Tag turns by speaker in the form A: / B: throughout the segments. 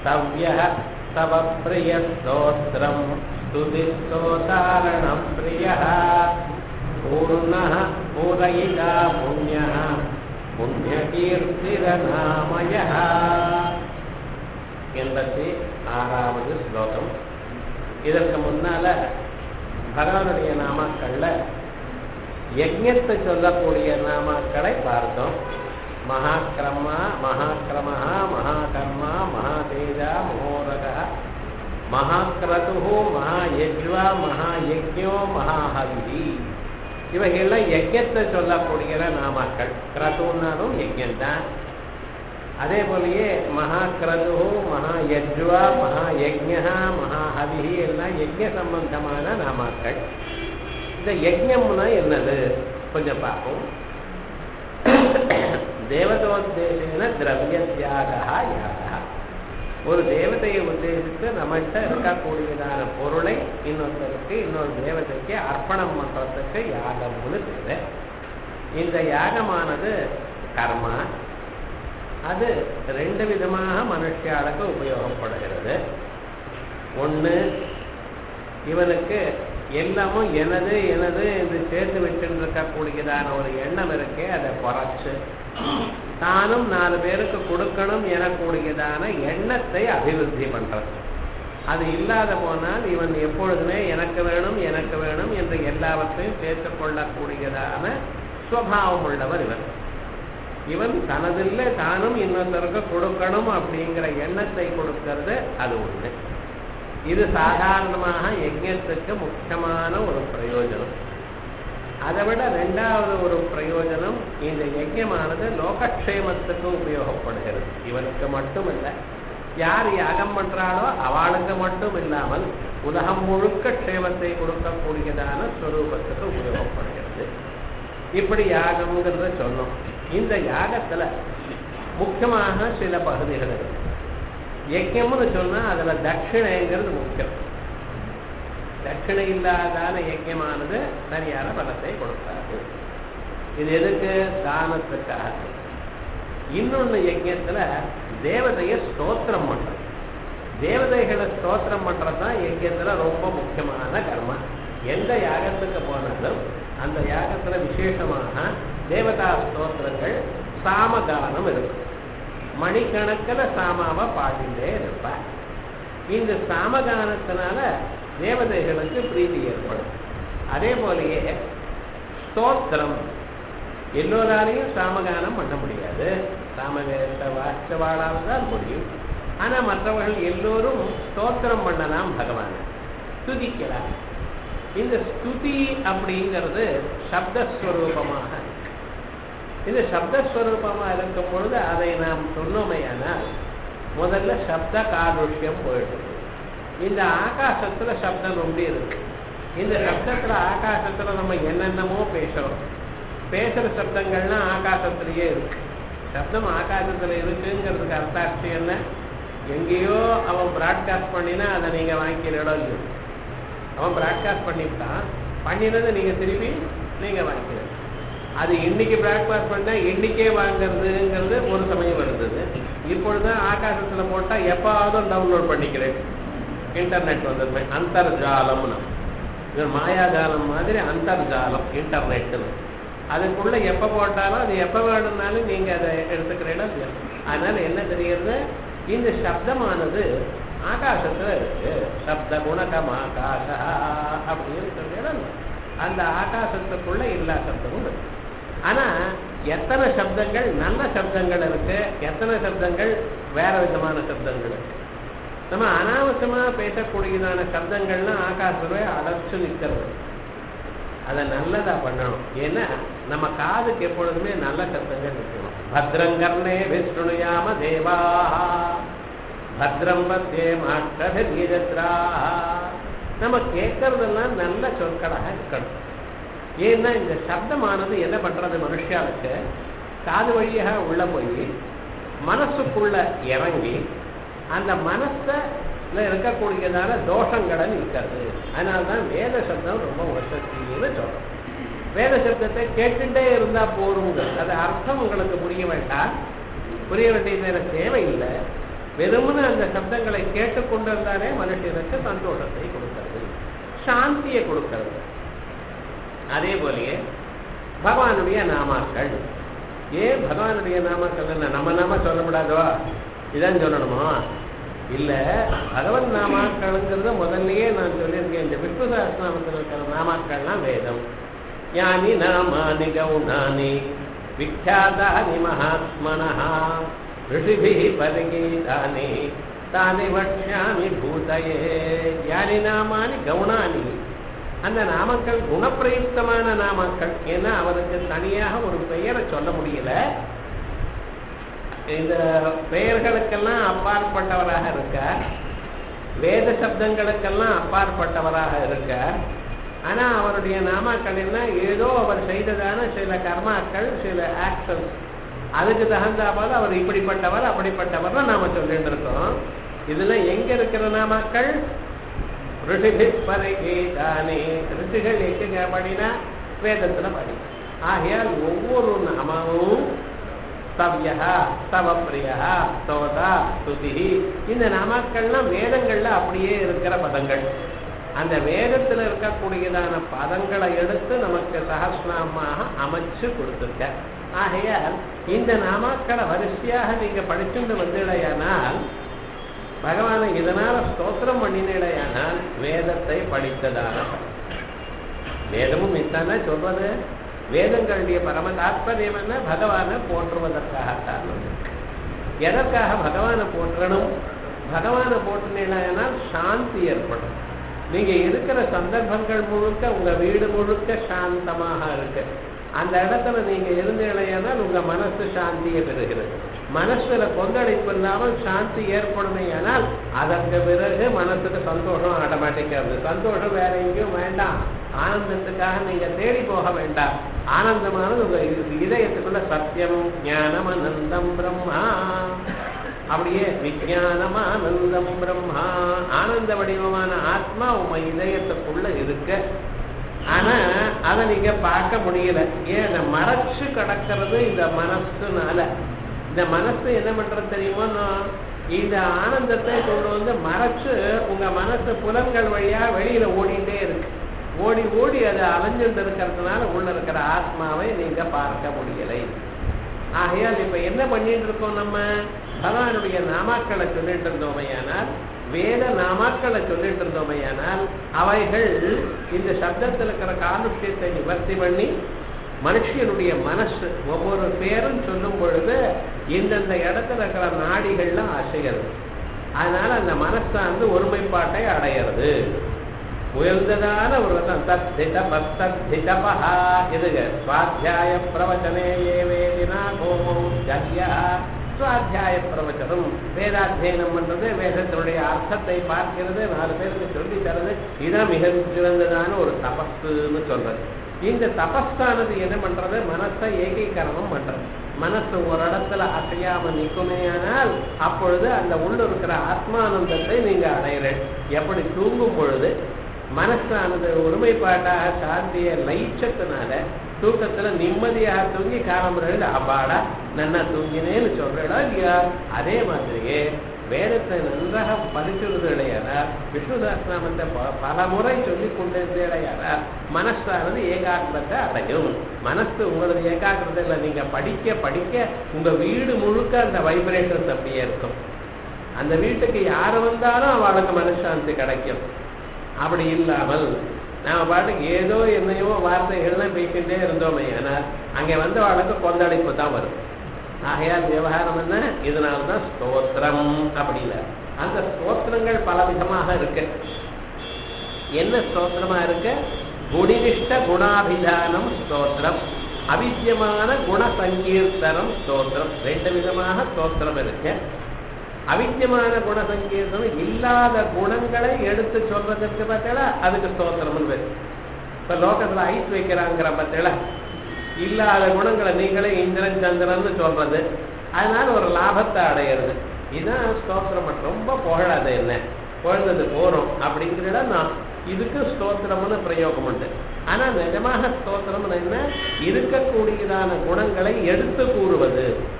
A: तव्यः तव प्रियस्तोत्रं स्तुतिस्तोतारणं प्रियः पूर्णः पूरयिता पुण्यः पुण्यकीर्तिरनामयः 86வது ஸ்லோகம். இதற்கு முன்னால பகவானுடைய நாமாக்கள்ல யஜ்ஞத்தை சொல்லக்கூடிய நாமாக்களை பார்த்தோம். மகாக்கிரமா, மகாக்கிரமஹா, மகாகர்மா, மகாதேஜா, மகோரகா, மகாக்ரது, மகாயஜ்வா, மகாயஜ்ஞோ, மகாஹவி. இவைகள்லாம் யஜ்ஞத்தை சொல்லக்கூடிய நாமாக்கள். கிரதுன்னாலும் யஜ்ஞந்தான். அதே போலயே மகாக்ரது, மகாயஜ்வா, மகாயஜ்ஞா, மகாஹவி எல்லாம் யஜ்ஞ சம்பந்தமான நாமாக்கள். இந்த யஜ்ஞம்னா என்னது கொஞ்சம் பார்ப்போம். தேவதோத்தேசேன திரவிய தியாகா யாகா. ஒரு தேவதையை உத்தேசித்து நம்மகிட்ட இருக்கக்கூடியதான பொருளை இன்னொருத்தருக்கு, இன்னொரு தேவதைக்கு அர்ப்பணம் பண்றதுக்கு யாகம்னு பேரு. இந்த யாகமானது கர்மா. அது ரெண்டு விதமாக மனுஷியாளுக்கு உபயோகப்படுகிறது. ஒன்று, இவனுக்கு எல்லாமும் எனது எனது என்று சேர்த்து வச்சுட்டு இருக்கக்கூடியதான ஒரு எண்ணம் இருக்கே, அதை குறைச்சு தானும் 4 பேருக்கு கொடுக்கணும் எனக்கூடியதான எண்ணத்தை அபிவிருத்தி பண்றது. அது இல்லாத போனால் இவன் எப்பொழுதுமே எனக்கு வேணும் எனக்கு வேணும் என்று எல்லாவற்றையும் சேர்த்துக் கொள்ளக்கூடியதான சுவாவம் உள்ளவர் இவன். இவன் தனதில்லை தானும் இன்னொருத்தருக்கு கொடுக்கணும் அப்படிங்கிற எண்ணத்தை கொடுக்கிறது. அது ஒண்ணு. இது சாதாரணமாக யஜ்ஞத்துக்கு முக்கியமான ஒரு பிரயோஜனம். அதை விட 2வது ஒரு பிரயோஜனம், இந்த யஜ்ஞமானது லோகக்ஷேமத்துக்கு உபயோகப்படுகிறது. இவனுக்கு மட்டும் இல்லை, யார் யாகம் பண்றாளோ அவளுக்கு மட்டும் இல்லாமல் உலகம் முழுக்க க்ஷேமத்தை கொடுக்கக்கூடியதான ஸ்வரூபத்துக்கு உபயோகப்படுகிறது. இப்படி யாகம்ங்கிறத சொன்னோம். இந்த யாகத்துல முக்கியமாக சில பகுதிகள் இருக்கு. யஜ்ஞம்னு சொன்னா அதுல தட்சிணைங்கிறது முக்கியம். தட்சிணை இல்லாதான யஜ்ஞமானது சரியான பலத்தை கொடுக்காது. இது எதுக்கு? தானத்துக்காக. இன்னொன்னு, யஜ்ஞத்துல தேவதைய ஸ்தோத்திரம் பண்றது. தேவதைகளை ஸ்தோத்திரம் பண்றதுதான் யஜ்ஞத்துல ரொம்ப முக்கியமான கர்மா. எந்த யாகத்துக்கு போனாலும் அந்த யாகத்துல விசேஷமாக தேவதா ஸ்தோத்திரங்கள், சாமகானம் இருக்கும். மணிக்கணக்கில் சாமாவை பாடிண்டே இருப்பார். இந்த சாமகானத்தினால தேவதைகளுக்கு பிரீதி ஏற்படும். அதே போலயே ஸ்தோத்திரம், எல்லோராலையும் சாமகானம் பண்ண முடியாது. சாமவேத வாச்சவாளால் தான் முடியும். ஆனா மற்றவர்கள் எல்லோரும் ஸ்தோத்திரம் பண்ணலாம், பகவான ஸ்துதிக்கலாம். இந்த ஸ்துதி அப்படிங்கிறது சப்தஸ்வரூபமாக, இந்த சப்தஸ்வரூபமா இருக்கும் பொழுது அதை நாம் சொன்னோமையானால் முதல்ல சப்த காலுஷ்யம் போயிடுது. இந்த ஆகாசத்துல சப்தம் உண்டு இருக்கு. இந்த சப்தத்துல ஆகாசத்துல நம்ம என்னென்னமோ பேசுறோம். பேசுற சப்தங்கள்லாம் ஆகாசத்திலேயே இருக்கு. சப்தம் ஆகாசத்துல இருக்குங்கிறதுக்கு அர்த்தாட்சி என்ன? எங்கேயோ அவன் பிராட்காஸ்ட் பண்ணினா அதை நீங்க வாங்கிக்கிறோம் இல்லையோ. அவன் பிராட்காஸ்ட் பண்ணிவிட்டான், பண்ணினதை நீங்க திருப்பி நீங்க வாங்கிக்கிறது. அது இன்னைக்கு பிராட்காஸ்ட் பண்ணா இன்னைக்கே வாங்கிறதுங்கிறது ஒரு சமயம் இருந்தது. இப்பொழுதுதான் ஆகாசத்துல போட்டா எப்பாவது டவுன்லோட் பண்ணிக்கிறேன். இன்டர்நெட் வந்தது, அந்தர்ஜாலம்னு. இது மாயாஜாலம் மாதிரி அந்தர்ஜாலம், இன்டர்நெட். அதுக்குள்ள எப்ப போட்டாலும் அது எப்ப வேணும்னாலும் நீங்க அதை எடுத்துக்கிறீங்களா. அதனால என்ன தெரிகிறது? இந்த சப்தமானது ஆகாசத்துல இருக்கு. சப்த குணகம் ஆகாச அப்படின்னு சொல்லிடல. அந்த ஆகாசத்துக்குள்ள எல்லா சப்தமும் இருக்கு. ஆனா எத்தனை சப்தங்கள் நல்ல சப்தங்கள் இருக்கு, எத்தனை சப்தங்கள் வேற விதமான சப்தங்கள் இருக்கு. நம்ம அனாவசியமா பேசக்கூடியதான சப்தங்கள்லாம் ஆகாசமே அடைச்சு நிற்கிறது. அதை நல்லதா பண்ணணும். ஏன்னா நம்ம காதுக்கு எப்பொழுதுமே நல்ல சப்தங்கள் நிற்கணும். பத்ரங்கர்ணே விஷ்ணுயாம தேவா பத்ரம் பத்யே மாற்றா. நம்ம கேட்கறதெல்லாம் நல்ல சொற்களாக இருக்கணும். ஏன்னா இந்த சப்தமானது என்ன பண்றது, மனுஷாளுக்கு காது வழியாக உள்ள போய் மனசுக்குள்ள இறங்கி அந்த மனசுல இருக்கக்கூடியதான தோஷங்களை நீக்கிறது. அதனால்தான் வேத சப்தம் ரொம்ப வசதின்னு சொல்றோம். வேத சப்தத்தை கேட்டுட்டே இருந்தா போருங்க. அது அர்த்தம் உங்களுக்கு புரிய வேண்டாம், புரிய வேண்டியது தேவையில்லை. வெறுமனே அந்த சப்தங்களை கேட்டுக்கொண்டிருந்தாலே மனுஷனுக்கு சந்தோஷத்தை கொடுக்கிறது, சாந்தியை கொடுக்கிறது. அதே போலயே பகவானுடைய நாமாக்கள். ஏன் பகவானுடைய நாமாக்கள் என்ன நம்ம நாம சொல்லக்கூடாதோ, இதான் சொல்லணுமோ? இல்ல, பகவன் நாமாக்கள்ங்கிறத முதல்லயே நான் சொல்லியிருக்கேன். இந்த விஷ்ணு சஹஸ்ரநாமத்தில் இருக்கிற நாமாக்கள்லாம் வேதம். யானி நாமானி கௌணானி விக்யாதானி மகாத்மனஹ ரிஷிபிஹி பரிகீதானி தானி வக்ஷ்யாமி பூதயே. யானி நாமானி கௌணானி, அந்த நாமக்கள் குணப்பிரயுக்தமான நாமக்கள். ஏன்னா அவருக்கு தனியாக ஒரு பெயரை சொல்ல முடியல. இந்த பெயர்களுக்கெல்லாம் அப்பாற்பட்டவராக இருக்கார், வேத சப்தங்களுக்கெல்லாம் அப்பாற்பட்டவராக இருக்கார். ஆனா அவருடைய நாமாக்கள் என்ன, ஏதோ அவர் செய்ததான சில கர்மாக்கள், சில ஆக்ஷன், அதுக்கு தகுந்தாப்பால் அவர் இப்படிப்பட்டவர் அப்படிப்பட்டவர் நாம சொல்லிட்டு இருக்கோம். இதுல எங்க இருக்கிற நாமாக்கள்? ரிஷிபி பரிகீதானி. ரிஷிகள் எங்க படினா வேதத்துல படி. ஆகையால் ஒவ்வொரு நாமமும் சவ்யா, சவப்பிரியா, சோதா, ஸ்துதி, இந்த நாமாக்கள்லாம் வேதங்கள்ல அப்படியே இருக்கிற பதங்கள். அந்த வேதத்துல இருக்கக்கூடியதான பதங்களை எடுத்து நமக்கு சஹஸ்ரநாமமாக அமைச்சு கொடுத்துருக்க. ஆகையால் இந்த நாமாக்களை வரிசையாக நீங்க படிச்சுட்டு வந்தீடையானால், பகவானை இதனால ஸ்தோத்திரம் பண்ணினேடையானால் வேதத்தை படித்ததான வேதமும் இத்தானே சொல்றது. வேதங்களுடைய பரம தாத்பரியம் என்ன? பகவானை போற்றுவதற்காகத்தான். எதற்காக பகவானை போற்றணும்? பகவானை போற்றினால் சாந்தி ஏற்படும். நீங்க இருக்கிற சந்தர்ப்பங்கள் முழுக்க உங்க வீடு முழுக்க சாந்தமாக இருக்கு. அந்த இடத்துல நீங்க இருந்தீங்களேனால் உங்க மனசு சாந்தியை பெறுகிறது. மனசுல கொந்தளிப்பு இல்லாமல் சாந்தி ஏற்படுமே. ஆனால் அதற்கு பிறகு மனசுக்கு சந்தோஷம் ஆட்டோமேட்டிக்கா இருக்கு. சந்தோஷம் வேற எங்கேயும் வேண்டாம். ஆனந்தத்துக்காக நீங்க தேடி போக வேண்டாம். ஆனந்தமானது உங்க இதயத்துக்குள்ள சத்தியம் ஞானம் அனந்தம் பிரம்மா. அப்படியே விஞ்ஞானம் ஆனந்தம் பிரம்மா, ஆனந்த வடிவமான ஆத்மா உங்க இதயத்துக்குள்ள இருக்கு. ஆனா அதை நீங்க பார்க்க முடியல. ஏன்? மறைச்சு கிடக்கிறது இந்த மனசுனால. இந்த மனசு என்ன பண்றது தெரியுமோ, இந்த ஆனந்தத்தை கொண்டு வந்து மறைச்சு உங்க மனசு புலன்கள் வழியா வெளியில ஓடிட்டே இருக்கு. ஓடி ஓடி அது அலைஞ்சுட்டு இருக்கிறதுனால உள்ள இருக்கிற ஆத்மாவை நீங்க பார்க்க முடியலை. ஆகையால் இப்ப என்ன பண்ணிட்டு இருக்கோம்? நம்ம பகவானுடைய நாமாக்களை சொல்லிட்டு இருந்தோமையானால், வேத நாமாக்களை சொல்லிட்டு இருந்தோமையானால், அவைகள் இந்த சப்தத்தில் இருக்கிற காலுஷ்யத்தை நிவர்த்தி பண்ணி மனுஷனுடைய மனசு ஒவ்வொரு பேரும் சொல்லும் பொழுது இந்தந்த இடத்துல இருக்கிற நாடிகள்லாம் அசைகிறது. அதனால அந்த மனசானது ஒருமைப்பாட்டை அடையிறது. உயர்ந்ததான ஒரு இதுக சுவாத்தியாய பிரவச்சனே ஏ வேதினா கோமம் ஜத்யா. சுவாத்தியாய பிரவச்சனம் வேதாத்தியனம் பண்றது, வேதத்தினுடைய அர்த்தத்தை பார்க்கிறது, 4 பேருக்கு சொல்லி தரது. இதான் மிக சிறந்ததான ஒரு தபஸ்ன்னு சொல்றது. இந்த தபஸ்தானது என்ன பண்றது? மனசை ஏகீகரணம் பண்றது. மனசு ஒரு இடத்துல அசையாம நிற்குமேயானால் அப்பொழுது அந்த உள்ள இருக்கிற ஆத்மானந்தத்தை நீங்க அடையிறேன். எப்படி? தூங்கும் பொழுது மனசானது ஒருமைப்பாட்டாக சாந்திய லயிச்சத்தினால தூக்கத்துல நிம்மதியாக தூங்கி காலம்புறையில் அப்பாடா நன்னா தூங்கினேன்னு சொல்றா இல்லையா? அதே மாதிரியே வேதத்தை நன்றாக படிச்சுடையார், விஷ்ணு சஹஸ்ரநாமத்தை பல முறை சொல்லிக் கொண்டிருந்தேடையார் மனசானது ஏகாகிரத்தை அடையும். மனசு உங்களது ஏகாகிரதையில நீங்க படிக்க படிக்க உங்க வீடு முழுக்க அந்த வைப்ரேஷன்ஸ் அப்படியே இருக்கும். அந்த வீட்டுக்கு யாரு வந்தாலும் அவளுக்கு மனசாந்தி கிடைக்கும். அப்படி இல்லாமல் நாம பாட்டுக்கு ஏதோ என்னையோ வார்த்தைகள்லாம் பேசிட்டே இருந்தோமே, ஆனால் அங்கே வந்து அவளுக்கு கொந்தளிப்பு தான் வரும். ஆகையால் விவகாரம் என்ன? இதனால்தான் ஸ்தோத்திரம் அப்படில. அந்த ஸ்தோத்திரங்கள் பல விதமாக இருக்கு. என்ன ஸ்தோத்திரமா இருக்கு? குணினிஷ்ட குணாபிதானம் ஸ்தோத்திரம், அவித்தியமான குண சங்கீர்த்தனம் ஸ்தோத்திரம். 2 விதமாக ஸ்தோத்திரம் இருக்கு. அவித்தியமான குண சங்கீர்த்தனம் இல்லாத குணங்களை எடுத்து சொல்றதுக்கு பார்த்தா அதுக்கு ஸ்தோத்திரம் பேரு. இப்ப லோகத்துல ஐஸ் வைக்கிறாங்கிற பார்த்தா இல்லாத குணங்களை நீங்களே இந்திரன் சந்திரன் சொல்றது, அதனால ஒரு லாபத்தை அடையிறது. இதுதான் ஸ்தோத்திரம். ரொம்ப புகழாத என்ன புகழ்ந்தது போறோம் அப்படிங்கிறத நான் இதுக்கு ஸ்தோத்திரம்னு பிரயோகம் உண்டு. ஆனா நிஜமாக ஸ்தோத்திரம் என்ன? இருக்கக்கூடியதான குணங்களை எடுத்து கூறுவது.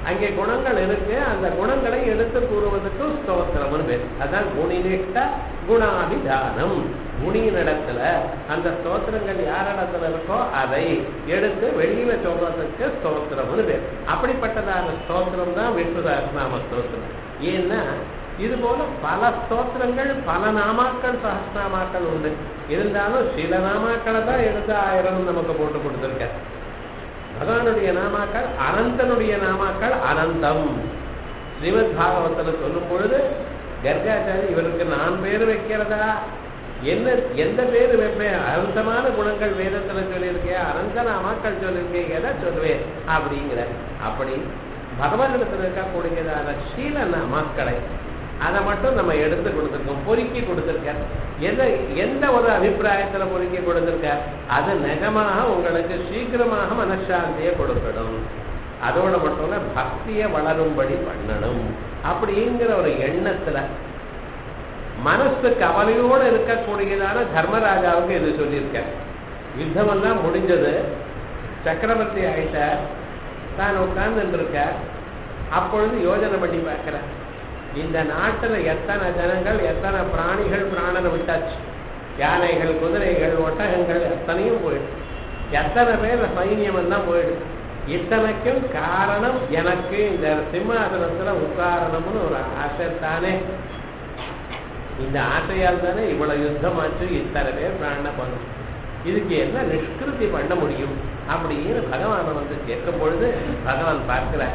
A: அங்கே குணங்கள் இருக்கு, அந்த குணங்களை எடுத்து கூறுவதற்கு ஸ்தோத்திரம்னு பேர். அதான் குணினிஷ்ட குணாபிதானம். குணியினிடத்துல அந்த ஸ்தோத்திரங்கள் யாரிடத்துல இருக்கோ அதை எடுத்து வெளியில சொல்றதுக்கு ஸ்தோத்திரம்னு பேர். அப்படிப்பட்டதான ஸ்தோத்திரம் தான் விஷ்ணு சஹஸ்ரநாம ஸ்தோத்திரம். ஏன்னா இது போல பல ஸ்தோத்திரங்கள் பல நாமாக்கள் சஹஸ்ரநாமாக்கள் உண்டு. இருந்தாலும் சில நாமாக்களை தான் எடுத்து 1000 நமக்கு போட்டு கொடுத்துருக்க. பகவானுடைய நாமாக்கள் அனந்தனுடைய நாமாக்கள் அனந்தம். ஸ்ரீமத் பாகவத்தில் சொல்லும் பொழுது கர்காச்சாரி இவருக்கு நான் பேரு வைக்கிறதா, என்ன எந்த பேரு வைப்பேன், அனந்தமான குணங்கள் வேதத்துல சொல்லியிருக்கேன், அனந்த நாமாக்கள் சொல்லியிருக்கேன், எதை சொல்லுவேன் அப்படிங்கிற. அப்படி பகவானிடத்தில் இருக்கக்கூடியதான சீல நாமாக்களை அதை மட்டும் நம்ம எடுத்து கொடுத்துருக்கோம், பொறுக்கி கொடுத்துருக்கார். எந்த ஒரு அபிப்பிராயத்துல பொறுக்கி கொடுத்துருக்கார், அது நிஜமாக உங்களுக்கு சீக்கிரமாக மனசாந்தியை கொடுக்கணும். அதோட மட்டும் இல்ல பக்தியை வளரும்படி பண்ணணும் அப்படிங்கிற ஒரு எண்ணத்துல மனசு கவலையோடு இருக்கக்கூடியதான தர்மராஜாவுக்கு இது சொல்லியிருக்க. யுத்தமெல்லாம் முடிஞ்சது, சக்கரவர்த்தி ஆயிட்டார், தான் உட்கார்ந்து இருக்க. அப்பொழுது யோஜனை பண்ணி பார்க்கிறேன், இந்த நாட்டுல எத்தனை ஜனங்கள் எத்தனை பிராணிகள் பிராணனை விட்டாச்சு. யானைகள் குதிரைகள் ஒட்டகங்கள் எத்தனையும் போயிடும், எத்தனை பேர் சைன்யம் எல்லாம் போயிடும். இத்தனைக்கும் காரணம் எனக்கு இந்த சிம்மாசனத்துல உட்காரணம்னு ஒரு ஆசை தானே. இந்த ஆசையால் தானே இவ்வளவு யுத்தம் ஆச்சு, இத்தனை பேர் பிராணனை பண்ணும். இதுக்கு என்ன நிஷ்கிருதி பண்ண முடியும் அப்படின்னு பகவானை வந்து கேட்கும் பொழுது பகவான் பார்க்கிறார்,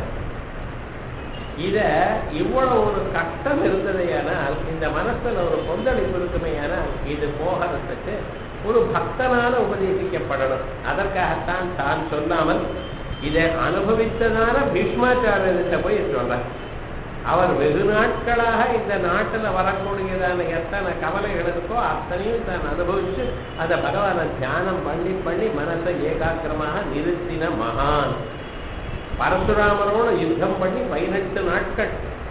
A: இத இவ்வளவு ஒரு கஷ்டம் இருந்ததையானால், இந்த மனசுல ஒரு கொந்தளிப்பு இருக்குமையானால் இது போகிறதுக்கு ஒரு பக்தனால உபதேசிக்கப்படணும். அதற்காகத்தான் தான் சொல்லாமல் இதை அனுபவித்ததான பீஷ்மாச்சாரியர்கிட்ட போய் சொல்ற. அவர் வெகு நாட்களாக இந்த நாட்டுல வரக்கூடியதான எத்தனை கவலைகள் இருக்கோ அத்தனையும் தான் அனுபவிச்சு அதை பகவானை தியானம் பண்ணி பண்ணி மனசை ஏகாக்கிரமாக நிறுத்தின மகான். பரசுராமரோட யுத்தம் பண்ணி 18 நாட்கள்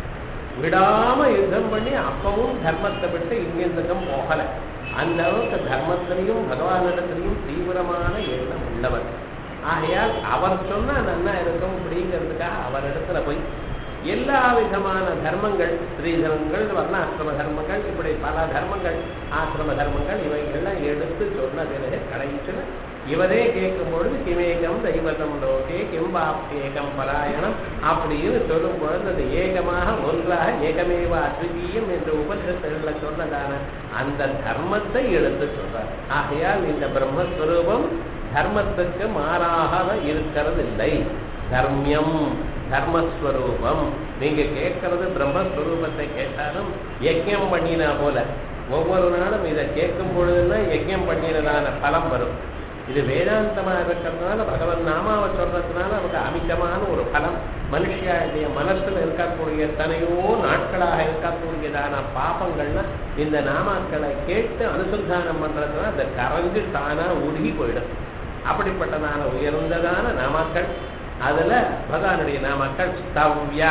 A: விடாம யுத்தம் பண்ணி அப்பவும் தர்மத்தை விட்டு இங்கிருந்தும் போகல. அந்த அளவுக்கு தர்மத்திலையும் பகவானிடத்திலையும் தீவிரமான எண்ணம் உள்ளவர். ஆகையால் அவர் சொன்னா நல்லா இருக்கும் அப்படிங்கிறதுக்காக அவரிடத்துல போய் எல்லா விதமான தர்மங்கள், ஸ்ரீ தர்மங்கள், வர்ணாசிரம தர்மங்கள், இப்படி பல தர்மங்கள், ஆசிரம தர்மங்கள் இவைகள்லாம் எடுத்து சொன்னதிலே கடைசியில் இவரே கேட்கும் பொழுது கிமேகம் தெய்வதம் லோகே கிம்பாப்யேகம் பராயணம் அப்படின்னு சொல்லும் பொழுது அது ஏகமாக ஒன்றாக ஏகமேவா அத்விதீயம் என்று உபனிஷத்துகளை சொன்னதான அந்த தர்மத்தை எடுத்து சொல்றார். ஆகையால் இந்த பிரம்மஸ்வரூபம் தர்மத்துக்கு மாறாக இருக்கிறது இல்லை. தர்மியம் தர்மஸ்வரூபம். நீங்க கேட்கறது பிரம்மஸ்வரூபத்தை கேட்டாலும் யஜ்யம் பண்ணினா போல ஒவ்வொரு நாளும் இதை கேட்கும் பொழுதுதான் யஜ்யம் பண்ணினதான பலம் வரும். இது வேதாந்தமா இருக்கிறதுனால பகவன் நாமாவை சொல்றதுனால நமக்கு அமிதமான ஒரு பலம். மனுஷிய மனசுல இருக்கக்கூடிய எத்தனையோ நாட்களாக இருக்கக்கூடியதான பாபங்கள்னா இந்த நாமாக்களை கேட்டு அனுசந்தானம் பண்றதுனால அதை கரைஞ்சு தானா உருகி போயிடும். அப்படிப்பட்டதான உயர்ந்ததான நாமாக்கள். அதுல பகவானுடைய நாமாக்கள் ஸ்தவ்யா.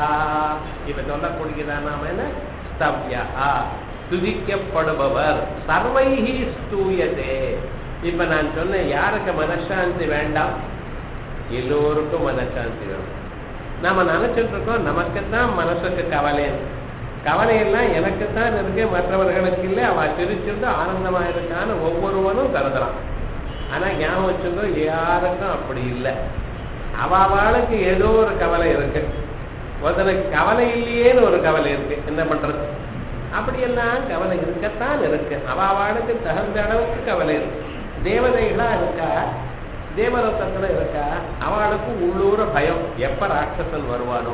A: இப்ப சொல்லக்கூடியதான நாம என்ன? ஸ்தவ்யா, துதிக்கப்படுபவர். சர்வைஹி ஸ்தூயதே. இப்ப நான் சொன்னேன், யாருக்கு மனசாந்தி வேண்டாம்? எல்லோருக்கும் மனசாந்தி வேணும். நாம நினைச்சிட்டு இருக்கோம் நமக்குத்தான் மனசுக்கு கவலையெல்லாம் எனக்குத்தான் இருக்கு, மற்றவர்களுக்கு இல்லை. அவ சிரிச்சுட்டு ஆனந்தமா இருக்கான்னு ஒவ்வொருவனும் கருதலாம். ஆனா ஞாபகம் வச்சுக்கோ, யாருக்கும் அப்படி இல்லை. அவளுக்கு ஏதோ ஒரு கவலை இருக்கு. ஒருத்தனுக்கு கவலை இல்லையேன்னு ஒரு கவலை இருக்கு. என்ன பண்றது? அப்படியெல்லாம் கவலை இருக்கத்தான் இருக்கு. அவளுக்கு தகுந்த அளவுக்கு கவலை இருக்கு. தேவதைகளா இருக்கா, தேவரத்தத்துல இருக்கா, அவளுக்கு உள்ளூர பயம், எப்ப ராட்சசன் வருவானோ.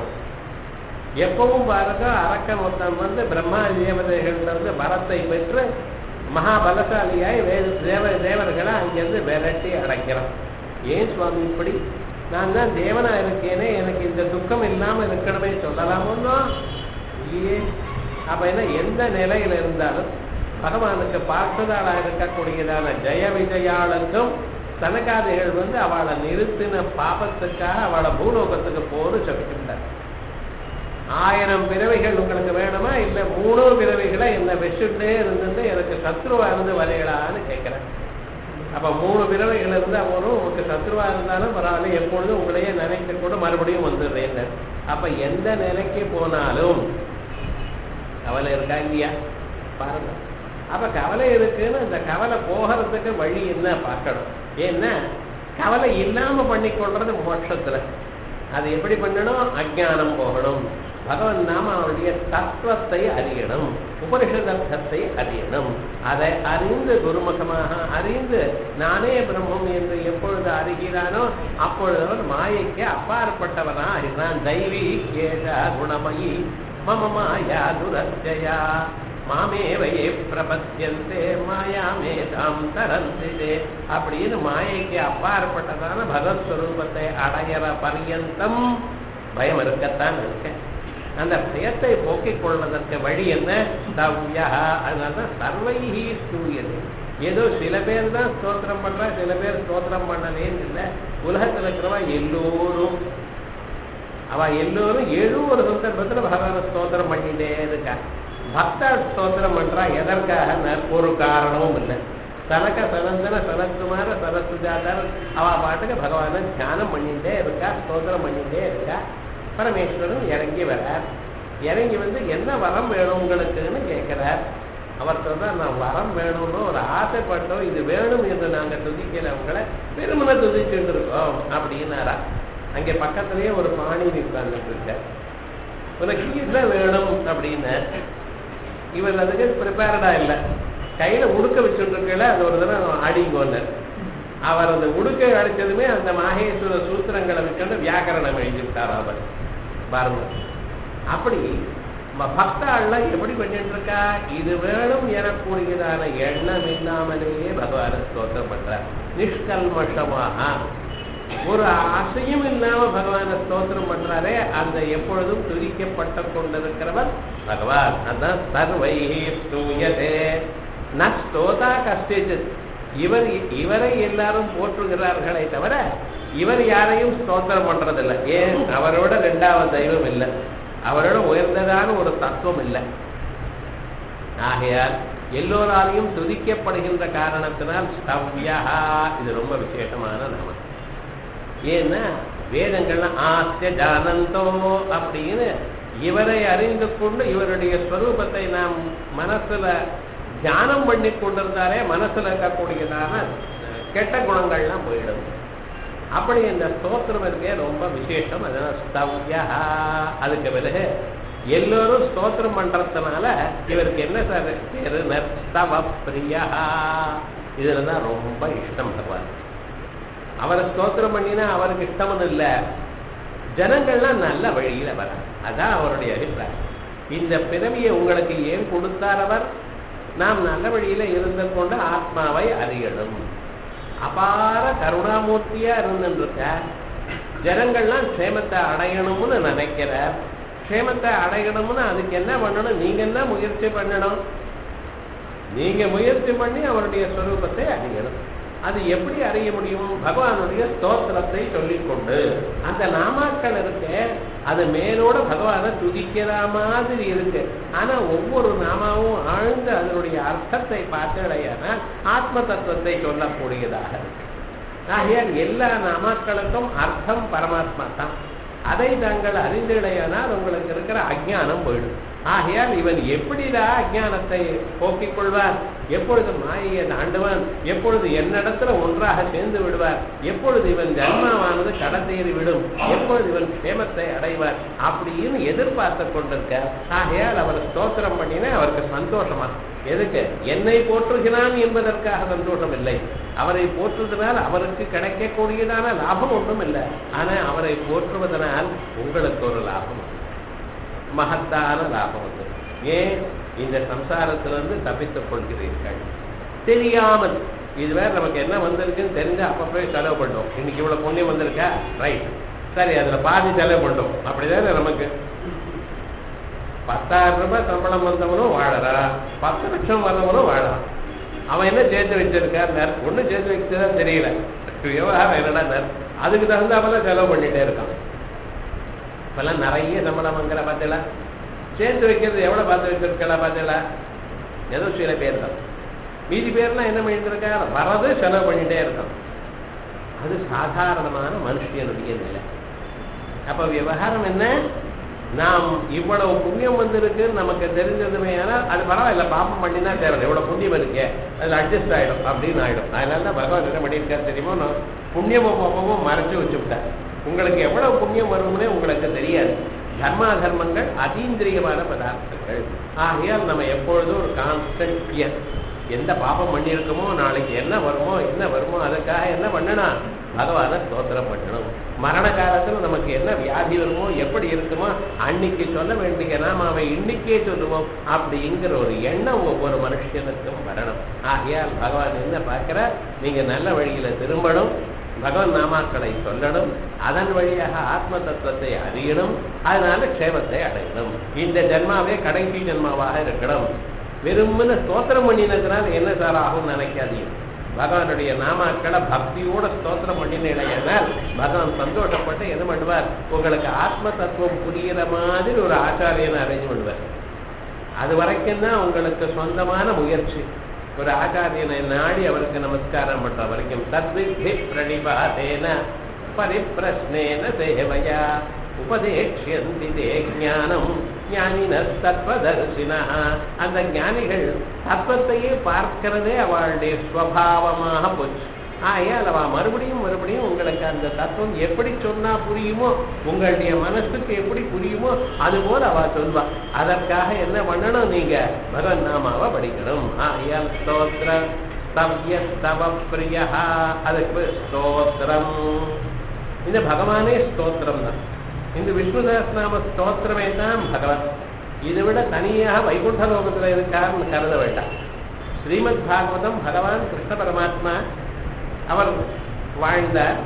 A: எப்பவும் பாருங்க, அரக்கன் ஒருத்தன் வந்து பிரம்மா தேவதைகள்ல இருந்து வரத்தை பெற்று மகாபலசாலியாய் தேவர்களை அங்கிருந்து விரட்டி அடைக்கிறான். ஏன் சுவாமி இப்படி? நான் தான் தேவனா இருக்கேனே, எனக்கு இந்த துக்கம் இல்லாம இருக்கணுமே சொல்லலாமோன்னா இல்லையே. அப்ப என்ன, எந்த நிலையில இருந்தாலும் பகவானுக்கு பார்த்ததாளா இருக்கக்கூடியதான ஜெய விஜயாளுக்கும் தனக்காதைகள் வந்து அவளை நிறுத்தின பாபத்துக்காக அவளை பூலோகத்துக்கு போன்னு சொல்லிக்கிட்டார். 1000 பிறவைகள் உங்களுக்கு வேணுமா, இல்ல 3 பிறவைகளை என்ன வச்சுட்டே இருந்துட்டு எனக்கு சத்ருவா இருந்து வரையலான்னு கேட்கிறேன். அப்ப 3 பிறவைகள் இருந்தா போதும், உங்களுக்கு சத்ருவா இருந்தாலும் பரவாயில்ல, எப்பொழுதும் உங்களையே நினைக்க கூட மறுபடியும் வந்துடுறேன். அப்ப எந்த நிலைக்கு போனாலும் கவலை இருக்கா இல்லையா பாருங்க. அப்ப கவலை இருக்குன்னு அந்த கவலை போகிறதுக்கு வழி என்ன பார்க்கணும். ஏன்னா கவலை இல்லாம பண்ணிக்கொள்றது மோட்சத்துல. அது எப்படி பண்ணணும்? அஜ்ஞானம் போகணும், பகவன் நாம அவருடைய தத்துவத்தை அறியணும், உபனிஷதர்த்தத்தை அறியணும். அதை அறிந்து குருமுகமாக அறிந்து நானே பிரம்மம் என்று எப்பொழுது அறிகிறானோ அப்பொழுது அவர் மாயைக்கு அப்பாற்பட்டவனா அறிகிறான். தெய்வீ கேஷா குணமயி மம மாயா துரஜயா மாமேவையே பிரபத்தியந்தே மாயாமேதாம் தரந்திதே அப்படின்னு மாயைக்கு அப்பாற்பட்டதான பகவத்ஸ்வரூபத்தை அடையிற பர்யந்தம் பயம் இருக்கத்தான் இருக்கு. அந்த பயத்தை போக்கிக் கொள்வதற்கு வழி என்ன? ஸ்தவ்யா. அதனால்தான் சர்வைஹி ஸ்தூயதே. ஏதோ சில பேர் தான் ஸ்தோத்திரம் பண்றா, சில பேர் ஸ்தோத்திரம் பண்ணலேன்னு இல்லை. உலகத்தில் இருக்கிறவா எல்லோரும் ஏதோ ஒரு சந்தர்ப்பத்தில் பகவான ஸ்தோத்திரம் பண்ணிட்டே இருக்கா. பக்தா ஸ்தோத்திரம் பண்றா எதற்காக? ஒரு காரணமும் இல்லை. சனக சனந்தன சனத்குமார சரஸ்வஜாதர் அவ பாட்டுக்கு பகவான தியானம் பண்ணிட்டே இருக்கா, ஸ்தோத்திரம் பண்ணிட்டே இருக்கா. பரமேஸ்வரன் இறங்கி வரார். இறங்கி வந்து என்ன வரம் வேணும் உங்களுக்குன்னு கேட்கிறார். அவர் சொல்றார், நான் வரம் வேணும்னு ஒரு ஆசைப்பட்டோம், இது வேணும் என்று நாங்கள் துதிக்கிறவங்களை பெருமனை துதிச்சுட்டு இருக்கோம் அப்படின்னாரா. அங்கே பக்கத்திலேயே ஒரு பாணி உட்கார்ந்துட்டு இருக்க. உனக்கு இதுதான் வேணும் அப்படின்னு இவர் அதுக்கு ப்ரிப்பேர்டா இல்லை. கையில உடுக்க வச்சுட்டு இருக்கல, அது ஒரு தடவை அடிங்கோன்னு அவர் அந்த உடுக்கை அடிச்சதுமே அந்த மாகேஸ்வர சூத்திரங்களை வச்சுட்டு வியாக்கரணம் எழுதிவிட்டார் அவர் பாருங்க. அப்படி பக்தாள்லாம் எப்படி பண்ணிட்டு இருக்கா? இது வேணும் எனக்கூடியதான எண்ணம் இல்லாமலேயே பகவான ஸ்தோத்திரம் பண்றார். நிஷ்கல்மஷமாக ஒரு ஆசையும் இல்லாம பகவான ஸ்தோத்திரம் பண்றாரே, அந்த எப்பொழுதும் துதிக்கப்பட்ட கொண்டிருக்கிறவர் பகவான். அதான் சர்வைஹி ஸ்தூயதே ந ஸ்தோதா கஷ்டிச்சித். இவரை எல்லாரும் போற்றுகிறார்களே தவிர இவர் யாரையும் ஸ்தோத்திரம் பண்றதில்லை. ஏன்? அவரோட 2வது தெய்வம் இல்லை, அவரோட உயர்ந்ததான ஒரு தத்துவம் இல்லை. ஆகையால் எல்லோராலையும் துதிக்கப்படுகின்ற காரணத்தினால் ஸ்தவ்யா. இது ரொம்ப விசேஷமான நாமம். ஏன்னா வேதங்கள்லாம் ஆஸ்ய ஜானந்தோ அப்படின்னு இவரை அறிந்து கொண்டு இவருடைய ஸ்வரூபத்தை நாம் மனசுல தியானம் பண்ணி கொண்டிருந்தாலே மனசுல இருக்கக்கூடியதான கெட்ட குணங்கள்லாம் போயிடும். அப்படி இந்த ஸ்தோத்திரம் இருக்கே ரொம்ப விசேஷம். அதனால ஸ்தவ்யா. அதுக்கு பிறகு எல்லோரும் ஸ்தோத்திரம் பண்றதுனால இவருக்கு என்ன சார் பேரு? நர்ஸ்தவ பிரியா. இதுலதான் ரொம்ப இஷ்டம் பகவான். அவரை ஸ்தோத்திரம் பண்ணினா அவருக்கு இஷ்டம்னு இல்லை, ஜனங்கள்லாம் நல்ல வழியில வர. அதான் அவருடைய அபிப்பிராயம். இந்த பிறவியை உங்களுக்கு ஏன் கொடுத்தார் அவர்? நாம் நல்ல வழியில இருந்து கொண்டு ஆத்மாவை அறியணும். அபார கருணாமூர்த்தியா இருந்துருக்க. ஜனங்கள்லாம் க்ஷேமத்தை அடையணும்னு நினைக்கிறார். க்ஷேமத்தை அடையணும்னு அதுக்கு என்ன பண்ணணும்? நீங்க என்ன முயற்சி பண்ணணும்? நீங்க முயற்சி பண்ணி அவருடைய ஸ்வரூபத்தை அறியணும். அது எப்படி அறிய முடியும்? பகவானுடைய ஸ்தோத்திரத்தை சொல்லிக்கொண்டு அந்த நாமாக்கள் இருக்கு, அது மேலோட பகவானை துதிக்கிற மாதிரி இருக்கு. ஆனா ஒவ்வொரு நாமாவும் ஆழ்ந்து அதனுடைய அர்த்தத்தை பார்த்தடையானால் ஆத்ம தத்துவத்தை சொல்லக்கூடியதாக இருக்கு. ஆகையால் எல்லா நாமாக்களுக்கும் அர்த்தம் பரமாத்மா தான். அதை தாங்கள் அறிந்திடையானால் உங்களுக்கு இருக்கிற அஜ்ஞானம் போயிடும். ஆகையால் இவன் எப்படிதான் அஜ்ஞானத்தை போக்கிக் கொள்வார்? எப்பொழுது மாயையை தாண்டுவான்? எப்பொழுது என்னிடத்துல ஒன்றாக சேர்ந்து விடுவார்? எப்பொழுது இவன் ஜன்மாவானது கடத்தேறி விடும்? எப்பொழுது இவன் க்ஷேமத்தை அடைவார்? அப்படின்னு எதிர்பார்த்து கொண்டிருக்கார். ஆகையால் அவர் ஸ்தோத்திரம் பண்ணினா அவருக்கு சந்தோஷமா. எதுக்கு? என்னை போற்றுகிறான் என்பதற்காக சந்தோஷம் இல்லை. அவரை போற்றுவதனால் அவருக்கு கிடைக்கக்கூடியதான லாபம் ஒன்றும் இல்லை. ஆனா அவரை போற்றுவதனால் உங்களுக்கு ஒரு லாபம், மகத்தான லாபம் வந்து. ஏன்? இந்த சம்சாரத்திலிருந்து தப்பித்துக் கொள்கிறீர்கள் தெரியாமல். இது வேற நமக்கு என்ன வந்திருக்குன்னு தெரிஞ்சு அப்ப போய் செலவு பண்ணோம். இன்னைக்கு இவ்வளவு புண்ணியம் வந்திருக்கா, ரைட், சரி அதுல பாதி செலவு பண்ணோம். அப்படிதானே நமக்கு 10,000 ரூபாய் சம்பளம் வந்தவனும் வாழறான், 10 லட்சம் வந்தவனும் வாழறான். அவன் என்ன சேர்த்து வச்சிருக்கார்? ஒன்னும் சேர்த்து வச்சதான் தெரியல. விவகாரம் என்னடா, அதுக்கு தகுந்தாப்பெல்லாம் செலவு பண்ணிட்டே இருக்கான். இப்பெல்லாம் நிறைய சம்பளம் வாங்குற பார்த்தல, சேர்த்து வைக்கிறது எவ்வளவு பார்த்து வச்சிருக்கா பார்த்தல, ஏதோ சில பேர் தான். மீதி பேர்லாம் என்ன பண்ணிட்டு இருக்காரு, வரது செலவு பண்ணிட்டே இருக்கணும். அது சாதாரணமான மனுஷனுடைய நிலை. அப்ப விவகாரம் என்ன, நாம் இவ்வளவு புண்ணியம் வந்திருக்கு நமக்கு தெரிஞ்சதுமே, ஆனால் அது பரவாயில்ல, பாப்பம் பண்ணினா தேவை, எவ்வளவு புண்ணியம் இருக்கு அதில் அட்ஜஸ்ட் ஆகிடும் அப்படின்னு ஆகிடும். அதனால தான் பகவான் என்ன பண்ணியிருக்காரு தெரியுமோ, நான் புண்ணியமும் பாப்பமும் மறைச்சு வச்சுவிட்டேன். உங்களுக்கு எவ்வளவு புண்ணியம் வரும்னே உங்களுக்கு தெரியாது. தர்மாதர்மங்கள் அதீந்திரியமான பதார்த்தங்கள். ஆகையால் நம்ம எப்பொழுதும் ஒரு கான்ஸ்டன்ட் ஃபியர், எந்த பாப்பம் பண்ணியிருக்கோமோ நாளைக்கு என்ன வருமோ அதுக்காக என்ன பண்ணணும், பகவானை ஸ்தோத்திரம் பண்ணணும். மரண காலத்தில் நமக்கு என்ன வியாதி வருமோ எப்படி இருக்குமோ அன்னைக்கு சொல்ல வேண்டிய நாம அவன் இன்னைக்கே சொல்லுவோம் அப்படிங்கிற ஒரு எண்ணம் ஒவ்வொரு மனுஷனுக்கும் வரணும். ஆகையால் பகவான் என்ன பார்க்கிற, நீங்க நல்ல வழியில திரும்பணும், பகவான் நாமாக்களை சொல்லணும், அதன் வழியாக ஆத்ம தத்துவத்தை அறியணும், அதனால க்ஷேமத்தை அடையணும். இந்த ஜென்மாவே கடைசி ஜென்மாவாக இருக்கணும். வெறும்னு ஸ்தோத்திரம் பண்ணினதுனால என்ன சார் ஆகும்னு நினைக்காதீங்க. பகவானுடைய நாமாக்களை பக்தியோட ஸ்தோத்திரம் பண்ணினால் பகவான் சந்தோஷப்பட்டு என்ன பண்ணுவார், உங்களுக்கு ஆத்ம தத்துவம் புரிகிற மாதிரி ஒரு ஆச்சாரியனை அரேஞ்ச் பண்ணுவார். அது வரைக்கும் தான் உங்களுக்கு சொந்தமான முயற்சி. ஒரு ஆச்சாரியனை நாடி அவருக்கு நமஸ்காரம் பண்ற வரைக்கும் தத்வித்தி பிரணிபாதேன பரிப்ரஸ்னேன சேவையா உபதேஷ்யந்தி தே ஞானம் ஞானின தத்வதர்சினா. அந்த ஞானிகள் தத்துவத்தையே பார்க்கிறதே அவளுடைய ஸ்வபாவமாக போச்சு. ஆகையால் அவ மறுபடியும் உங்களுக்கு அந்த தத்துவம் எப்படி சொன்னா புரியுமோ, உங்களுடைய மனசுக்கு எப்படி புரியுமோ அது போல அவ சொல்வா. அதற்காக என்ன பண்ணணும், நீங்க பகவன் நாமாவை படிக்கணும். ஆகையால் ஸ்தோத்திர ஸ்தவ்ய ஸ்தவ பிரியா, அதுக்கு ஸ்தோத்திரம். இந்த பகவானே ஸ்தோத்திரம் தான். இந்த விஷ்ணுதாஸ் நாம ஸ்தோத்திரமே தான் பகவான். இதை விட தனியாக வைகுண்ட லோகத்தில் இருக்காருன்னு கருத வேண்டாம். ஸ்ரீமத் பாகவதம் பகவான் கிருஷ்ண பரமாத்மா அவர் வாழ்ந்தார்,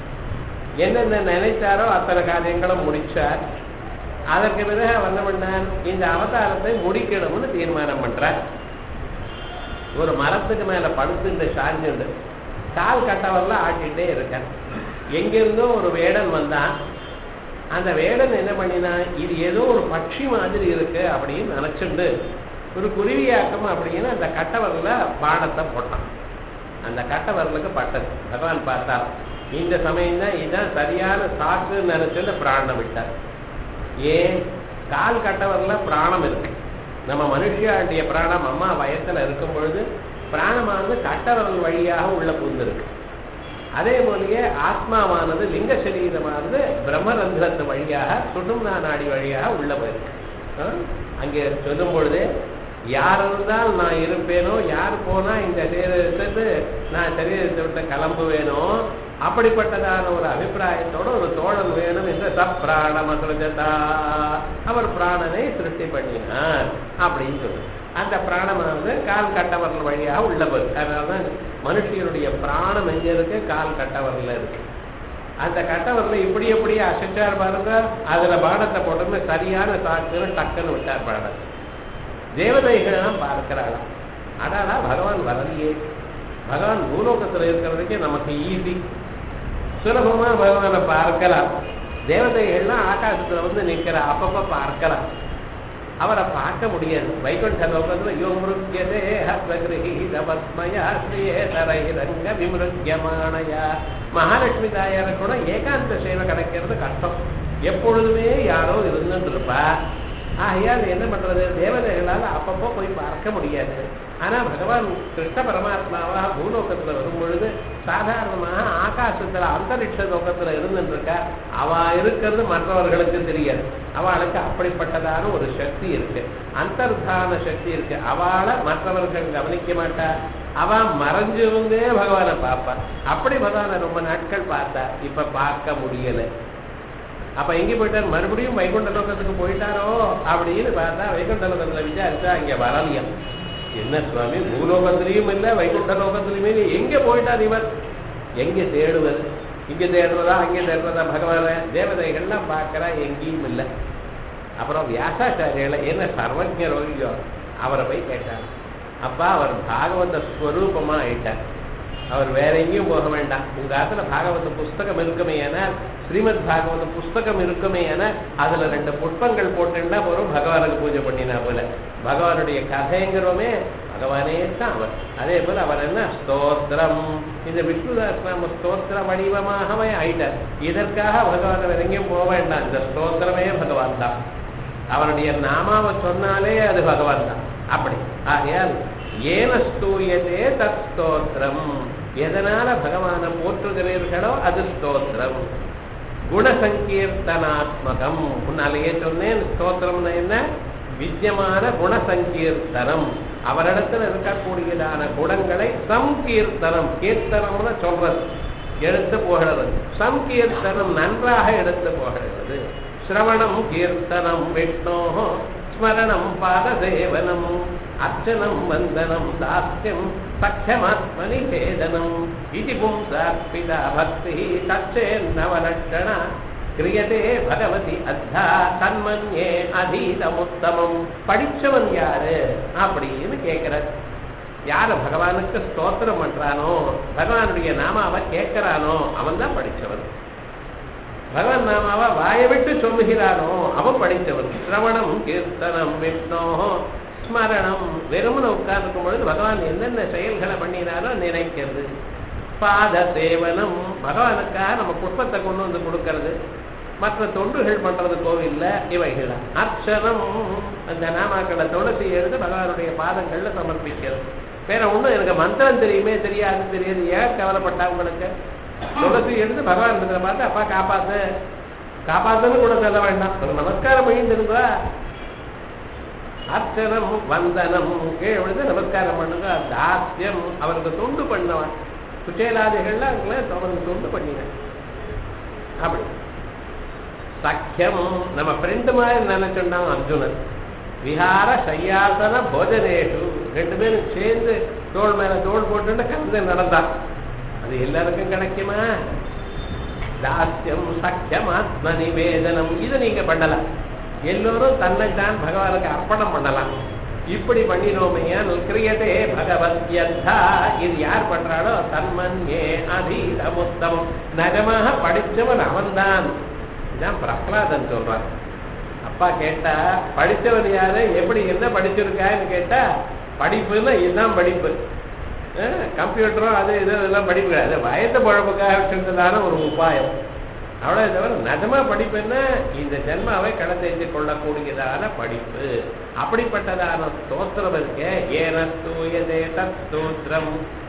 A: என்னென்ன நினைச்சாரோ அத்தனை காரியங்களும் முடிச்சார். அதற்கு பிறகு என்ன பண்ணார், இந்த அவதாரத்தை முடிக்கணும்னு தீர்மானம் பண்றார். ஒரு மரத்துக்கு மேல படுத்துட்டு சாஞ்சுண்டு கால் கட்டவரெல்லாம் ஆட்டிகிட்டே இருக்கார். எங்கிருந்தோ ஒரு வேடன் வந்தான். அந்த வேடன் என்ன பண்ணினா, இது ஏதோ ஒரு பட்சி மாதிரி இருக்கு அப்படின்னு நினைச்சுண்டு ஒரு குருவியாக்கம் அப்படின்னு அந்த கட்டவரில் பாடத்தை போட்டான். அந்த கட்டவரலுக்கு பட்டது. பகவான் பார்த்தார், இந்த சமயம் தான் இதுதான் சரியான சாக்குன்னு நினைச்சுட்டு பிராணம் விட்டார். ஏன், கால் கட்டவரில் பிராணம் இருக்கு. நம்ம மனுஷியாட்டிய பிராணம் அம்மா வயத்துல இருக்கும் பொழுது பிராணமானது கட்டவரல் வழியாக உள்ள புகுந்திருக்கு. அதே போலயே ஆத்மாவானது லிங்க சரீரமானது பிரம்மரந்திரத்து வழியாக சுடும்னா நாடி வழியாக உள்ள போயிருக்கு. அங்கே சொல்லும் பொழுது யார் இருந்தால் நான் இருப்பேனோ, யார் போனா இந்த சரீரத்தை நான் சரீரத்தை விட்டு கிளம்புவேனோ அப்படிப்பட்டதான ஒரு அபிப்பிராயத்தோட ஒரு தோழன் வேணும் என்று சப்ராணமசுரஜதா, அவர் பிராணனை சிருஷ்டி பண்ணினார் அப்படின்னு சொல்லு. அந்த பிராணமானது கால் கட்டவரல் வழியாக உள்ள போயிருக்கு. அதனாலதான் மனுஷனுடைய பிராணம் எங்க இருக்கு, கால் கட்டவரல இருக்கு. அந்த கட்டவரல இப்படி எப்படியே அசைச்சார் பாருங்க, அதுல பாடத்தை போட்டு சரியான சாக்குன்னு டக்குன்னு விட்டார் பாடத்தை. தேவதைகள்லாம் பார்க்கிறாளாம், அடாடா பகவான் வரலையே, பகவான் பூலோகத்தில் இருக்கிறதுக்கே நமக்கு ஈஸி, சுலபமா பகவானை பார்க்கலாம். தேவதைகள்லாம் ஆகாசத்துல வந்து நிற்கிற அப்பப்ப பார்க்கலாம், அவரை பார்க்க முடியாது. வைகுண்ட லோகத்துல யோமிருத்யதே ஹஸ்வகிரஹீத பத்மயா ஸ்ரீயேதரைரங்க விமிருத்யமானயா. மகாலட்சுமி தாயார கூட ஏகாந்த சேவை கிடைக்கிறது கஷ்டம், எப்பொழுதுமே யாரோ இருந்துட்டு இருப்பா. ஆகையால் என்ன பண்றது, தேவதைகளால் அப்பப்போ போய் பார்க்க முடியாது. ஆனா பகவான் கிருஷ்ண பரமாத்மாவாக பூலோகத்துல வரும் பொழுது சாதாரணமாக ஆகாசத்துல அந்தரிக்ஷ லோகத்துல இருந்துட்டு இருக்கா. அவ இருக்கிறது மற்றவர்களுக்கு தெரியாது. அவளுக்கு அப்படிப்பட்டதான ஒரு சக்தி இருக்கு, அந்தர்தான சக்தி இருக்கு. அவளை மற்றவர்கள் கவனிக்க மாட்டா, அவ மறைஞ்சிருந்தே பகவானை பார்ப்பா. அப்படி பகவானை ரொம்ப நாட்கள் பார்த்தா, இப்ப பார்க்க முடியல. அப்ப எங்க போயிட்டார், மறுபடியும் வைகுண்ட லோகத்துக்கு போயிட்டாரோ அப்படின்னு பார்த்தா வைகுண்ட லோகத்துல விசாரிச்சா இங்க வரலையா. என்ன சுவாமி, பூலோகத்திலையும் இல்லை வைகுண்ட லோகத்திலுமே எங்க போயிட்டார் இவர், எங்க தேடுவது, இங்க தேடுறதா அங்கே தேடுறதா பகவான. தேவதைகள்லாம் பார்க்கறா, எங்கேயும் இல்லை. அப்புறம் வியாசாச்சாரியில என்ன சர்வஜ ரோகியோ அவரை போய் கேட்டார். அப்பா அவர் பாகவத ஸ்வரூபமா ஆயிட்டார், அவர் வேற எங்கேயும் போக வேண்டாம். உங்க ஆத்துல பாகவத புஸ்தகம் இருக்குமே ஆனால், ஸ்ரீமத் பாகவத புஸ்தகம் இருக்குமே ஆனால் அதுல 2 புஷ்பங்கள் போட்டுன்னா போறோம், பகவானுக்கு பூஜை பண்ணினா போல. பகவானுடைய கதைங்கிறோமே பகவானே தான் அவர். அதே போல அவர் என்ன ஸ்தோத்திரம், இந்த விஷ்ணுதாஸ் நாம ஸ்தோத்திர வடிவமாகவே ஆயிட்டார். இதற்காக பகவான் வேற எங்கேயும் போக வேண்டாம், இந்த ஸ்தோத்திரமே பகவான் தான். அவருடைய நாமாவை சொன்னாலே அது பகவான் தான். அப்படி ஆகையால் ஏன ஸ்தூயதே தத் ஸ்தோத்திரம், எதனால பகவானை போற்றுகிறீர்களோ அது ஸ்தோத்திரம். குணசங்கீர்த்தனாத்மகம், முன்னாலேயே சொன்னேன். ஸ்தோத்திரம்னா என்ன? வித்தியமான குணசங்கீர்த்தனம், அவரிடத்துல இருக்கக்கூடியதான குணங்களை சங்கீர்த்தனம், கீர்த்தனம்னு சொல்றது, எடுத்து போகிறது. சங்கீர்த்தனம் நன்றாக எடுத்து போகிறது. ஸ்ரவணம் கீர்த்தனம் விஷ்ணோ ஸ்மரணம் பாதசேவனம் அர்ச்சனம் வந்தனம் தாஸ்யம் சக்ஷமாத்மனி சேதனம் இது பும்சார்ப்பிதா பக்தி தச்சேன்னவலட்சண கிரியதே பகவதி அத்தா தன்மன்யே அதீதமுத்தமம். படிச்சவன் யாரு அப்படின்னு கேட்கிறார். யாரு பகவானுக்கு ஸ்தோத்திரம் பண்றானோ, பகவானுடைய நாமாவை கேட்கிறானோ அவன் தான் படிச்சவன். பகவான் நாமாவா வாயை விட்டு சொல்லுகிறானோ அவன் படித்தவன். சிரவணம் கீர்த்தனம் விஷ்ணோ ஸ்மரணம், வெறுமன உட்கார்ந்துக்கும் பொழுது பகவான் என்னென்ன செயல்களை பண்ணினாரோ நினைக்கிறது. பாத சேவனம், பகவானுக்காக நம்ம புஷ்பத்தை கொண்டு வந்து கொடுக்கறது, மற்ற தொண்டுகள் பண்றது கோவில்ல, இவைகள். அர்ச்சனம், அந்த நாமாக்களை துளசி எடுத்து பகவானுடைய பாதங்கள்ல சமர்ப்பிக்கிறது. வேற ஒண்ணும் எனக்கு மந்திரம் தெரியுமே தெரியாது, ஏன் கவலைப்பட்டா உங்களுக்கு? துளசி எடுத்து பகவான் இருக்கிற பார்த்து அப்பா காப்பாத்து காப்பாத்துன்னு கூட சொல்ல வேண்டாம், ஒரு நமஸ்காரம் பண்ணிருந்தா. அர்ச்சனம் வந்தனம், கீழே விழுந்து நமஸ்காரம் பண்ணுங்க. தாஸ்யம், அவருக்கு தொண்டு பண்ணவன். குச்சேலாதிகள்ல அவருக்கு தொண்டு பண்ணின. அப்படி சக்கியம், நம்ம ஃப்ரெண்டு மாதிரி நினைச்சோம் அர்ஜுனன். விஹார சையாசன போஜனேஷு, 2 பேரும் சேர்ந்து தோள் மேல தோள் போட்டு கலந்து நடந்தான். அது எல்லாருக்கும் கிடைக்குமா? தாஸ்யம் சக்கியம் ஆத்ம நிவேதனம், இதை நீங்க பண்ணலாம். எல்லோரும் தன்னைத்தான் பகவானுக்கு அர்ப்பணம் பண்ணலாம். இப்படி பண்ணினோமையால் கிரியதே பகவத்யத்தா, இது யார் பண்றாளோ தன்மன்யே அதீதமுத்தமம், நகமாக படிச்சவன் அவன்தான். இதான் பிரகலாதன் சொல்றான். அப்பா கேட்டா படிச்சவன் யாரு, எப்படி என்ன படிச்சிருக்கான்னு கேட்டா, படிப்புன்னா இதுதான் படிப்பு, கம்ப்யூட்டரும் அது இதெல்லாம் படிப்பு கிடையாது, வயது பழப்புக்காக வச்சிருந்ததான ஒரு உபாயம். அவ்வளோ தவிர நிஜமா படிப்புன்னா இந்த ஜென்மாவை கடந்து கொள்ளக்கூடியதான படிப்பு. அப்படிப்பட்டதான ஸ்தோத்திரம் இருக்க, ஏன தூயதே தத் ஸ்தோத்திரம்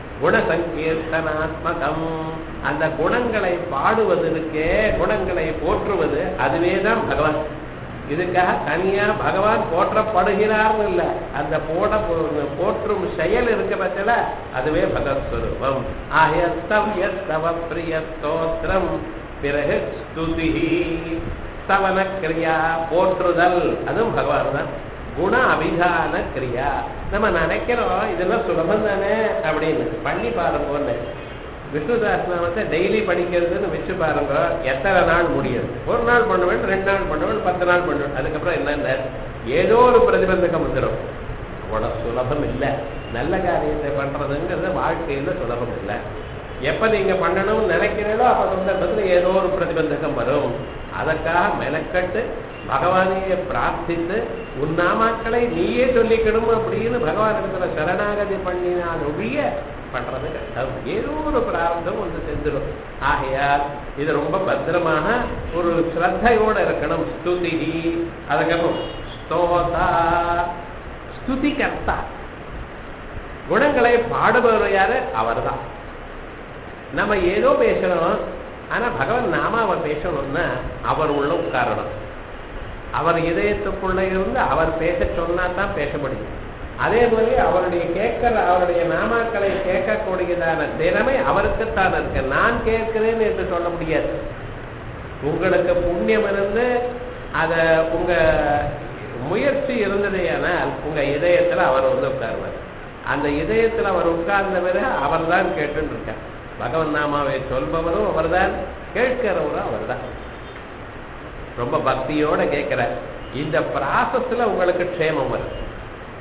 A: குணசங்கீர்த்தனாத்மகம், அந்த குணங்களை பாடுவது இருக்கே, குணங்களை போற்றுவது, அதுவே தான் பகவான். இதுக்காக தனியா பகவான் போற்றப்படுகிறார் இல்ல, அந்த போற்றும் செயல் இருக்க பட்சல அதுவே பகவத்ஸ்வரூபம். ஆயஸ்தவ பிரிய ஸ்தோத்திரம், பிறகு ஸ்துதி ஸ்தவன கிரியா, போற்றுதல், அதுவும் பகவான் தான். குண அபிதான கிரியா, நம்ம நினைக்கிறோம் இதெல்லாம் சுலபம் தானே அப்படின்னு, பண்ணி பாருங்க. விஷ்ணுதாஸ் நாமத்தை டெய்லி படிக்கிறதுன்னு வச்சு பாருங்க, எத்தனை நாள் முடியாது? ஒரு நாள் பண்ணுவேன், 2 நாள் பண்ணுவேன், 10 நாள் பண்ணுவேன். அதுக்கப்புறம் என்னென்ன ஏதோ ஒரு பிரதிபந்தகம் வந்துடும். அவ்வளவு சுலபம் இல்லை. நல்ல காரியத்தை பண்றதுங்கிறது வாழ்க்கையில சுலபம் இல்லை. எப்ப நீங்க பண்ணணும்னு நினைக்கிறீங்களோ அப்ப சந்தர்ப்பத்தில் ஏதோ ஒரு பிரதிபந்தகம் வரும். அதற்காக மெனக்கட்டு பகவானையே பிரார்த்தித்து உன் நாமாக்களை நீயே சொல்லிக்கணும் அப்படின்னு பகவான் இருக்கிற சரணாகதி பண்ணினால் ஒழிய பண்றது கஷ்டம். ஏதோ ஒரு பிரார்த்தம் ஒன்று செஞ்சிடும். ஆகையால் இது ரொம்ப பத்திரமாக ஒரு ஸ்ரத்தையோட இருக்கணும். ஸ்துதி, அதுக்கப்புறம் ஸ்தோதா, ஸ்துதி கர்த்தா, குணங்களை பாடுபவர் யாரு? அவர் தான். நம்ம ஏதோ பேசணும், ஆனா பகவான் நாமாவை பேசணும்னா அவர் உள்ள உட்காரணும். அவர் இதயத்துக்குள்ள இருந்து அவர் பேச சொன்னா தான் பேச முடியும். அதே போல அவருடைய நாமாக்களை கேட்கக்கூடியதான திறமை அவருக்குத்தான் இருக்கு. நான் கேட்கிறேன் என்று சொல்ல முடியாது. உங்களுக்கு புண்ணியம் இருந்து அத உங்க முயற்சி இருந்ததேயானால் உங்க இதயத்துல அவர் வந்து உட்காருவார். அந்த இதயத்துல அவர் உட்கார்ந்த பிறகு அவர் தான் கேட்டு இருக்கார். பகவன் நாமாவை சொல்பவரும் அவர் தான், கேட்கிறவரும் அவர் தான். ரொம்ப பக்தியோட கேட்கிற இந்த ப்ராசஸ்ல உங்களுக்கு க்ஷேமம் வரும்.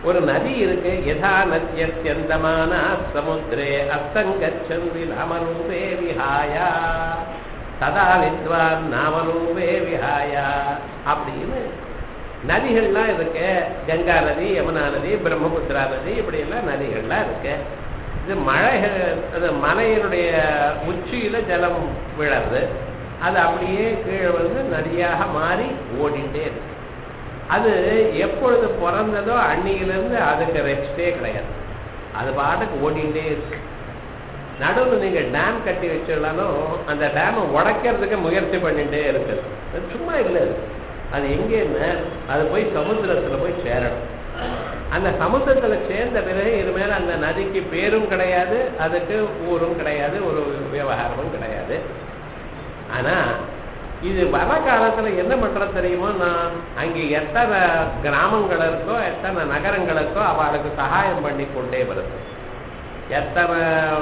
A: ஒரு நதி இருக்கு. யதா நத்யத்யந்தமான சமுத்திரே அஸ்தங்கச்சந்தி நாமரூபே விஹாயா ததா வித்வான் நாமரூபே விஹாயா அப்படின்னு நதிகள்லாம் இருக்கு. கங்கா நதி, யமுனா நதி, பிரம்மபுத்திரா நதி, இப்படி எல்லாம் நதிகள்லாம் இருக்கு. இது மலையினுடைய உச்சியில ஜலம் விழறது, அது அப்படியே கீழே வந்து நதியாக மாறி ஓடிண்டே இருக்கு. அது எப்பொழுது பிறந்ததோ அன்னியிலிருந்து அதுக்கு ரெஸ்டே கிடையாது, அது பாட்டுக்கு ஓடிண்டே இருக்கு. நடுவில் நீங்க டேம் கட்டி வச்சிடலாலும் அந்த டேமை உடைக்கிறதுக்கு முயற்சி பண்ணிட்டே இருக்குது. அது சும்மா இல்லை, அது எங்கேன்னு அது போய் சமுத்திரத்துல போய் சேரணும். அந்த சமுத்திரத்துல சேர்ந்த பிறகு இது மேல அந்த நதிக்கு பேரும் கிடையாது, அதுக்கு ஊரும் கிடையாது, ஒரு விவகாரமும் கிடையாது. ஆனா இது வர காலத்துல என்ன பண்றது தெரியுமோ, நான் அங்கே எத்தனை கிராமங்கள் இருக்கோ எத்தனை நகரங்களுக்கோ அவளுக்கு சகாயம் பண்ணி கொண்டே வருது. எத்தனை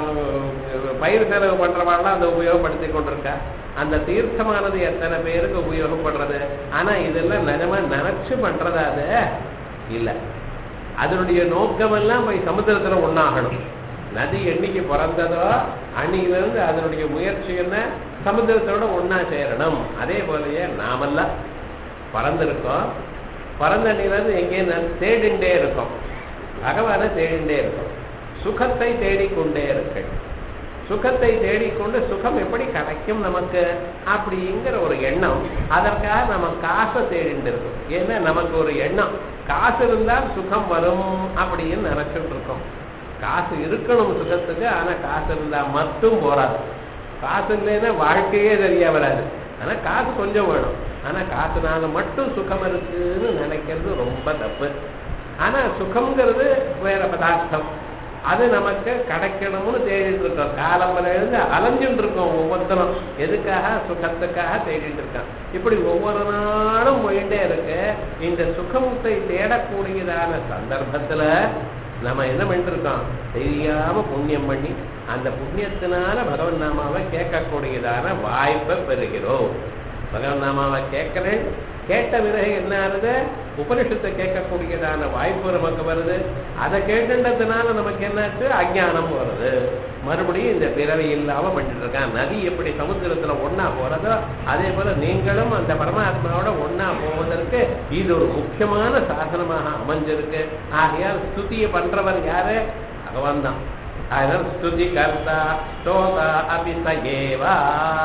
A: பயிர் செலவு பண்றவாள்லாம் அதை உபயோகப்படுத்தி கொண்டிருக்கா. அந்த தீர்த்தமானது எத்தனை பேருக்கு உபயோகப்படுறது. ஆனா இதெல்லாம் நிஜமா நினைச்சு பண்றதா அது இல்ல. அதனுடைய நோக்கமெல்லாம் போய் சமுத்திரத்துல ஒண்ணாகணும். நதி என்னைக்கு பிறந்ததோ அன்னையிலிருந்து அதனுடைய முயற்சி என்ன, சமுத்திரத்தோட ஒன்னா சேரணும். அதே போலயே நாமெல்லாம் பிறந்திருக்கோம். பிறந்த அன்னையிலிருந்து எங்கேயும் தேடிண்டே இருக்கோம், பகவானை தேடிண்டே இருக்கோம். சுகத்தை தேடிக்கொண்டே இருக்கு. சுகத்தை தேடிக்கொண்டு சுகம் எப்படி கிடைக்கும் நமக்கு அப்படிங்கிற ஒரு எண்ணம். அதற்காக நம்ம காசை தேடிட்டு இருக்கோம். ஏன்னா நமக்கு ஒரு எண்ணம், காசு இருந்தால் சுகம் வரும் அப்படின்னு நினைச்சுட்டு இருக்கோம். காசு இருக்கணும் சுகத்துக்கு, ஆனா காசு இருந்தா மட்டும் போராது. காசு இல்லைன்னா வாழ்க்கையே சரியா வராது. ஆனா காசு கொஞ்சம் வேணும். ஆனா காசுனால மட்டும் சுகம் இருக்குன்னு நினைக்கிறது ரொம்ப தப்பு. ஆனா சுகம்ங்கிறது வேற பதார்த்தம், அது நமக்கு கிடைக்கணும்னு தேடிட்டு இருக்கோம். காலம்பல எழுந்து அலைஞ்சுட்டு இருக்கோம். ஒவ்வொருத்தரும் எதுக்காக, சுகத்துக்காக தேடிட்டு இருக்கான். இப்படி ஒவ்வொரு நாளும் போயிட்டே இருக்கு. இந்த சுகத்தை தேடக்கூடியதான சந்தர்ப்பத்துல நம்ம என்ன பண்ணிட்டு இருக்கோம், தெரியாம புண்ணியம் பண்ணி அந்த புண்ணியத்தினால பகவன் நாமாவை கேட்கக்கூடியதான வாய்ப்பை பெறுகிறோம். பகவன் நாமாவை கேட்கிறேன், கேட்ட பிறகு என்ன ஆகுது, உபனிஷத்தை கேட்கக்கூடியதான வாய்ப்பு நமக்கு வருது. அதை கேட்டுன்றதுனால நமக்கு என்னாச்சு, அஜ்ஞானம் வருது. மறுபடியும் இந்த பிறவி இல்லாம பண்ணிட்டு இருக்கான். நதி எப்படி சமுத்திரத்துல ஒன்னா போறதோ அதே போல நீங்களும் அந்த பரமாத்மாவோட ஒன்னா போவதற்கு இது ஒரு முக்கியமான சாதனமாக அமைஞ்சிருக்கு. ஆகையால் ஸ்துதியை பண்றவர் யாரு, பகவான் தான். அதனால் ஸ்துதி கர்த்தா ஸ்தோதா அபிசகேவா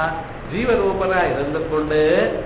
A: ஜீவரூபனா இருந்து கொண்டு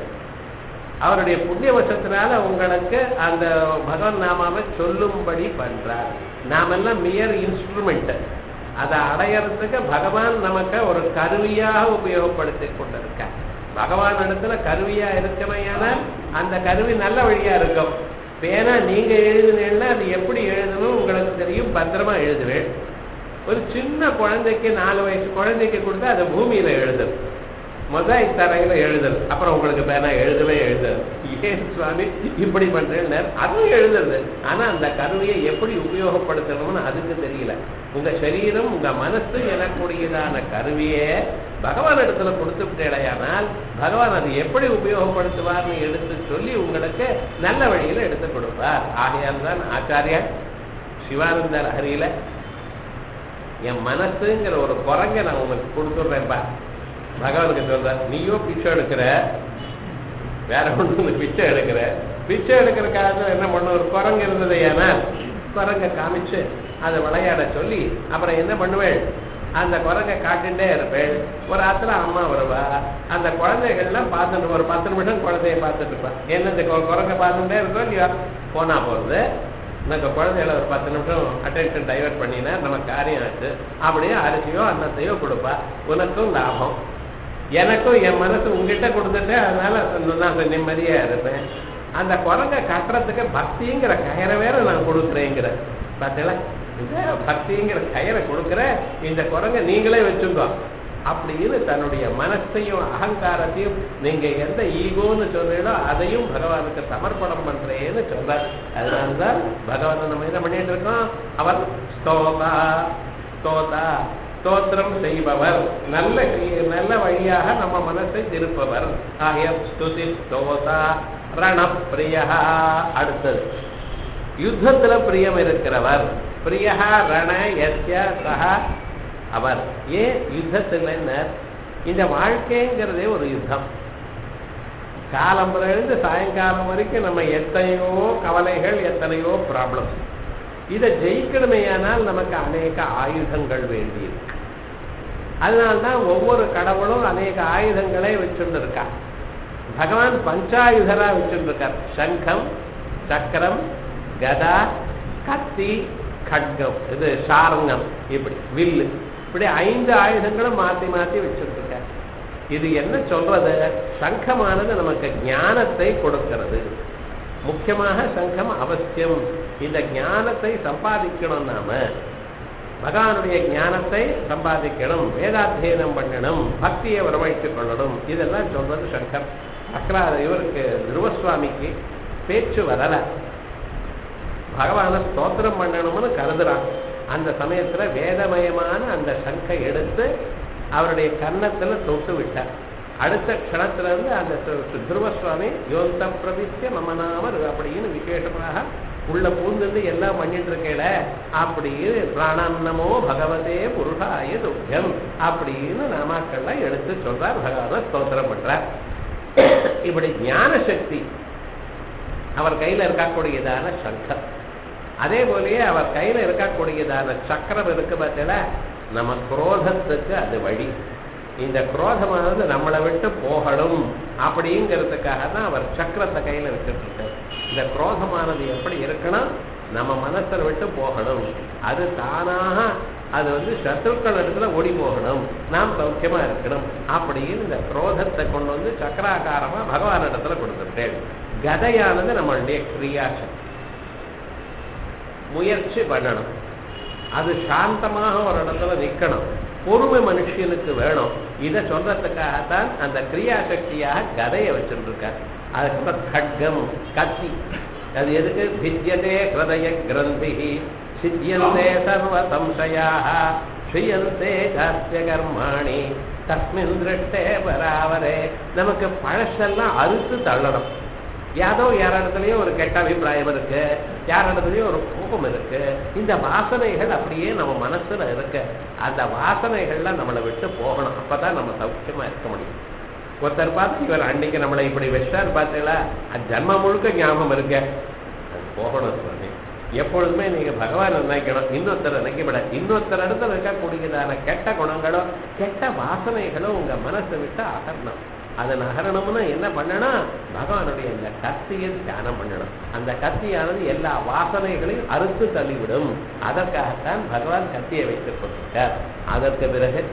A: அவருடைய புண்ணியவசத்தினால உங்களுக்கு அந்த பகவன் நாமாவை சொல்லும்படி பண்றார். நாமெல்லாம் மியர் இன்ஸ்ட்ருமெண்ட். அதை அடையறதுக்கு பகவான் நமக்கு ஒரு கருவியாக உபயோகப்படுத்தி கொண்டிருக்க. பகவான் இடத்துல கருவியா இருக்கமையானால் அந்த கருவி நல்ல வழியா இருக்கும். பேனா நீங்க எழுதுனீங்கன்னா அது எப்படி எழுதணும் உங்களுக்கு தெரியும், பத்திரமா எழுதுவேன். ஒரு சின்ன குழந்தைக்கு 4 வயசு குழந்தைக்கு கொடுத்தா அது பூமியில எழுதும், மொசாய்க் தரையில எழுதுது. அப்புறம் உங்களுக்கு பேனா எழுதவே எழுதுது. ஏன் சுவாமி இப்படி பண்றேன்னு அதுவும் எழுதுறது. ஆனா அந்த கருவியை எப்படி உபயோகப்படுத்தணும்னு அதுக்கு தெரியல. உங்க சரீரம் உங்க மனசு எனக்கூடியதான கருவியே பகவான் இடத்துல கொடுத்துட்டேடையானால் பகவான் அது எப்படி உபயோகப்படுத்துவார்னு எடுத்து சொல்லி உங்களுக்கு நல்ல வழியில எடுத்து கொடுப்பார். ஆகையால் தான் ஆச்சாரியார் சிவானந்தர் ஹரியில என் மனசுங்கிற ஒரு குரங்க நான் உங்களுக்கு கொடுத்துடுறேன்பா, பகவானுக்கு சொல்ற. நீயோ பிச்சை எடுக்கிற, வேற ஒண்ணு பிச்சை எடுக்கிற. பிச்சை எடுக்கிற காலத்துல என்ன பண்ண, ஒரு குரங்கு இருந்தது. ஏன்னா குரங்க காமிச்சு அதை விளையாட சொல்லி அப்புறம் என்ன பண்ணுவேன், அந்த குரங்கை காட்டுட்டே இருப்பேன். ஒரு ஆத்துல அம்மா வருவா, அந்த குழந்தைகள்லாம் பார்த்துட்டு ஒரு 10 நிமிஷம் குழந்தைய பார்த்துட்டு இருப்பேன். என்ன இந்த குரங்கை பார்த்துட்டே இருக்கோம் இல்லையா, போனா போறது. இந்த குழந்தைகளை ஒரு 10 நிமிஷம் அட்டென்ஷன் டைவர்ட் பண்ணினா நம்ம காரியம் ஆச்சு. அப்படியே அரிசியோ அன்னத்தையோ கொடுப்பா, உனக்கும் லாபம், எனக்கும் என் மனசு உங்ககிட்ட கொடுத்துட்டு அதனால நான் நிம்மதியா இருப்பேன். அந்த குரங்கை கட்டுறதுக்கு பக்திங்கிற கயிறை வேற நான் கொடுக்குறேங்கிற பார்த்தீங்களா, இந்த பக்திங்கிற கயிறை கொடுக்குற, இந்த குரங்கை நீங்களே வச்சுக்கோ அப்படின்னு தன்னுடைய மனசையும் அகங்காரத்தையும் நீங்க எந்த ஈகோன்னு சொல்றீங்களோ அதையும் பகவானுக்கு சமர்ப்பணம் பண்றேன்னு சொல்றார். அதனால்தான் பகவானை நம்ம என்ன பண்ணிட்டு இருக்கோம், அவர் ஸ்தோதா ஸ்தோதா ஸ்தோத்திரம் செய்பவர், நல்ல வழியாக நம்ம மனசை திருப்பவர். ஆகிய ஸ்துதி ஸ்தோதா ரணப்பிரியா. அடுத்தது யுத்தத்துல பிரியம் இருக்கிறவர். பிரியா ரண யஸ்ய சஹ அவர். ஏன் யுத்தத்துல இந்த வாழ்க்கைங்கிறதே ஒரு யுத்தம். காலம்புலேருந்து சாயங்காலம் வரைக்கும் நம்ம எத்தனையோ கவலைகள், எத்தனையோ ப்ராப்ளம்ஸ். இதை ஜெயிக்கணுமேயானால் நமக்கு அநேக ஆயுதங்கள் வேண்டியிருக்கு. அதனால்தான் ஒவ்வொரு கடவுளும் அநேக ஆயுதங்களே வச்சுருக்கா. பகவான் பஞ்சாயுதரா வச்சுருக்கார். சங்கம், சக்கரம், கதா, கத்தி, கட்கம், இது சாரங்கம், இப்படி வில்லு, இப்படி 5 ஆயுதங்களும் மாற்றி மாற்றி வச்சுருக்கார். இது என்ன சொல்றது? சங்கமானது நமக்கு ஞானத்தை கொடுக்கிறது. முக்கியமாக சங்கம் அவசியம். இந்த ஞானத்தை சம்பாதிக்கணும். நாம பகவானுடைய ஞானத்தை சம்பாதிக்கணும், வேதாத்தியனம் பண்ணணும், பக்தியை வரவழைத்துக் கொள்ளணும். இதெல்லாம் சொல்றது சங்கம். இவருக்கு துருவசுவாமிக்கு பேச்சு வரல. பகவான ஸ்தோத்திரம் பண்ணணும்னு கருதுறான். அந்த சமயத்துல வேதமயமான அந்த சங்கை எடுத்து அவருடைய கன்னத்துல தொட்டு விட்டார். அடுத்த க்ஷணத்துல இருந்து அந்த துருவசுவாமி யோந்த பிரவித்திய மமநாமர் அப்படின்னு விசேஷமாக உள்ள பூந்து எல்லாம் பண்ணிட்டு இருக்கேல அப்படின்னு பிராணான்னமோ பகவதே புருஷாய துக்கியம் அப்படின்னு நாமாக்கள்லாம் எடுத்து சொல்றார். பகவான ஸ்தோத்திரம் பண்றார். இப்படி ஞான சக்தி அவர் கையில இருக்கக்கூடியதான சங்கம், அதே போலயே அவர் கையில இருக்கக்கூடியதான சக்கரம் இருக்கு பார்த்தீங்களா, நம்ம குரோதத்துக்கு அது வழி. இந்த குரோதமானது நம்மளை விட்டு போகணும் அப்படிங்கிறதுக்காக தான் அவர் சக்கரத்தை கையில வச்சுட்டு இருக்கார். இந்த குரோதமானது எப்படி இருக்கணும்? நம்ம மனசை விட்டு போகணும். அது தானாக அது சத்ருக்கள் இடத்துல ஓடி போகணும், நாம் சௌக்கியமா இருக்கணும் அப்படின்னு இந்த குரோதத்தை கொண்டு வந்து சக்கராகாரமா பகவான் இடத்துல கொடுத்துட்டேன். கதையானது நம்மளுடைய கிரியாசக்தி. முயற்சி பண்ணணும், அது சாந்தமாக ஒரு இடத்துல நிற்கணும், பொறுமை மனுஷனுக்கு வேணும். இதை சொல்றதுக்காகத்தான் அந்த கிரியாசக்தியாக கதையை வச்சுருக்கார். அதுக்கப்புறம் கட்கம், கத்தி. அது எதுக்கு? பித்யதே ஹிருதய கிரந்தி சித்யந்தே சர்வ சம்சயாக ஸ்ரீயந்தே ஜாஸ்ய கர்மாணி தஸ்மின் திருஷ்டே பராவரே. நமக்கு பழசெல்லாம் அறுத்து தள்ளணும். யார் இடத்துலயும் ஒரு கெட்ட அபிப்பிராயம் இருக்கு, யார் இடத்துலயும் ஒரு கோபம் இருக்கு. இந்த வாசனைகள் அப்படியே நம்ம மனசுல இருக்கு. அந்த வாசனைகள்லாம் நம்மளை விட்டு போகணும். அப்பதான் நம்ம சௌக்கியமா இருக்க முடியும். ஒருத்தர் பார்த்து இவர் அன்னைக்கு நம்மளை இப்படி வச்சார் பார்த்தீங்களா, அது ஜன்மம் முழுக்க ஞாபகம் இருக்க, அது போகணும். சுவாமி எப்பொழுதுமே நீங்க பகவான் நினைக்கணும், இன்னொருத்தர் நினைக்கப்பட. இன்னொருத்தர் இடத்துல இருக்கக்கூடியதான கெட்ட குணங்களோ கெட்ட வாசனைகளோ உங்க மனசை விட்டு அகறணும். அதை நகரணும்னா என்ன பண்ணணும்? பகவானுடைய இந்த கத்தியை தியானம் பண்ணணும். அந்த கத்தியானது எல்லா வாசனைகளையும் அறுத்து தள்ளிவிடும். அதற்காகத்தான் பகவான் கத்தியை வைத்துக் கொண்டிருக்கார். அதற்கு பிறகு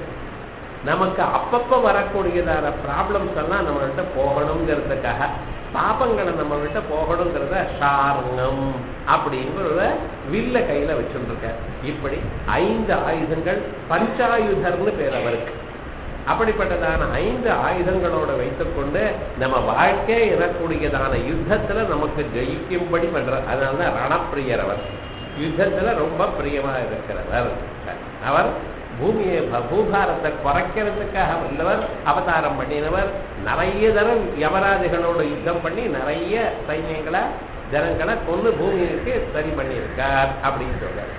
A: நமக்கு அப்பப்ப வரக்கூடியதான ப்ராப்ளம்ஸ் எல்லாம் நம்மள்கிட்ட போகணுங்கிறதுக்காக, பாபங்களை நம்ம விட்ட போகணுங்கிறத சார்ங்கம் அப்படிங்கிற வில்ல கையில வச்சுருக்க. இப்படி 5 ஆயுதங்கள், பஞ்சாயுதர்னு பேர் அவருக்கு. அப்படிப்பட்டதான 5 ஆயுதங்களோட வைத்துக்கொண்டு நம்ம வாழ்க்கை எனக்கூடியதான யுத்தத்துல நமக்கு ஜெயிக்கும்படி பண்றார். அதனாலதான் ரணப்பிரியர். அவர் யுத்தத்துல ரொம்ப பிரியமா இருக்கிறவர். அவர் பூமியை பூபாரத்தை குறைக்கிறதுக்காக வந்தவர், அவதாரம் பண்ணினவர். நிறைய தரம் யமராஜகளோட யுத்தம் பண்ணி நிறைய சைன்யங்களை ஜனங்களை கொண்டு பூமிக்கு சரி பண்ணியிருக்கார் அப்படின்னு சொல்றார்.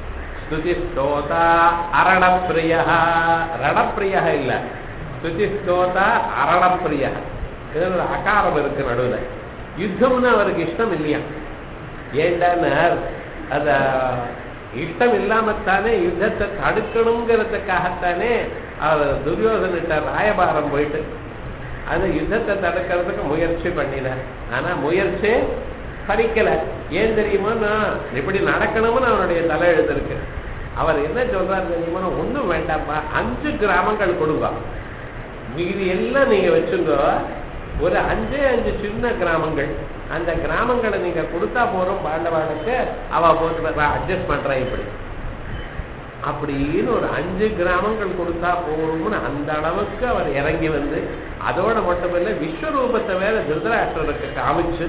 A: ஸ்துதிஸ்தோதா அரணப்பிரியா. ரணப்பிரியா இல்ல, ஸ்துதிஸ்தோதா அரணப்பிரியா. இதுல ஒரு அகாரம் இருக்கு நடுவுல. யுத்தம்னு அவருக்கு இஷ்டம் இல்லையா? ஏண்டான்னு அத இஷ்டம் இல்லாமத்தானே யுத்தத்தை தடுக்கணுங்கிறதுக்காகத்தானே அவர் துரியோதனிட்ட ராயபாரம் போயிட்டு அந்த யுத்தத்தை தடுக்கிறதுக்கு முயற்சி பண்ணினார். ஆனா முயற்சி பறிக்கல. ஏன் தெரியுமா? நான் இப்படி நடக்கணும்னு அவனுடைய தலை எழுதிருக்கு. அவர் என்ன சொல்றாரு தெரியுமா? ஒண்ணும் வேண்டாம்ப்பா, 5 கிராமங்கள் கொடுங்க, மீதி எல்லாம் நீங்க வச்சுங்க. ஒரு 5 சின்ன கிராமங்கள், அந்த கிராமங்களை நீங்க கொடுத்தா போறோம் பாண்டவாளுக்கு, அவ போட்டு அட்ஜஸ்ட் பண்றா இப்படி அப்படின்னு. ஒரு 5 கிராமங்கள் கொடுத்தா போறோம்னு அந்த அளவுக்கு அவர் இறங்கி வந்து, அதோட மட்டுமில்ல விஸ்வரூபத்தை வேற திருதராஷ்டிரருக்கு காமிச்சு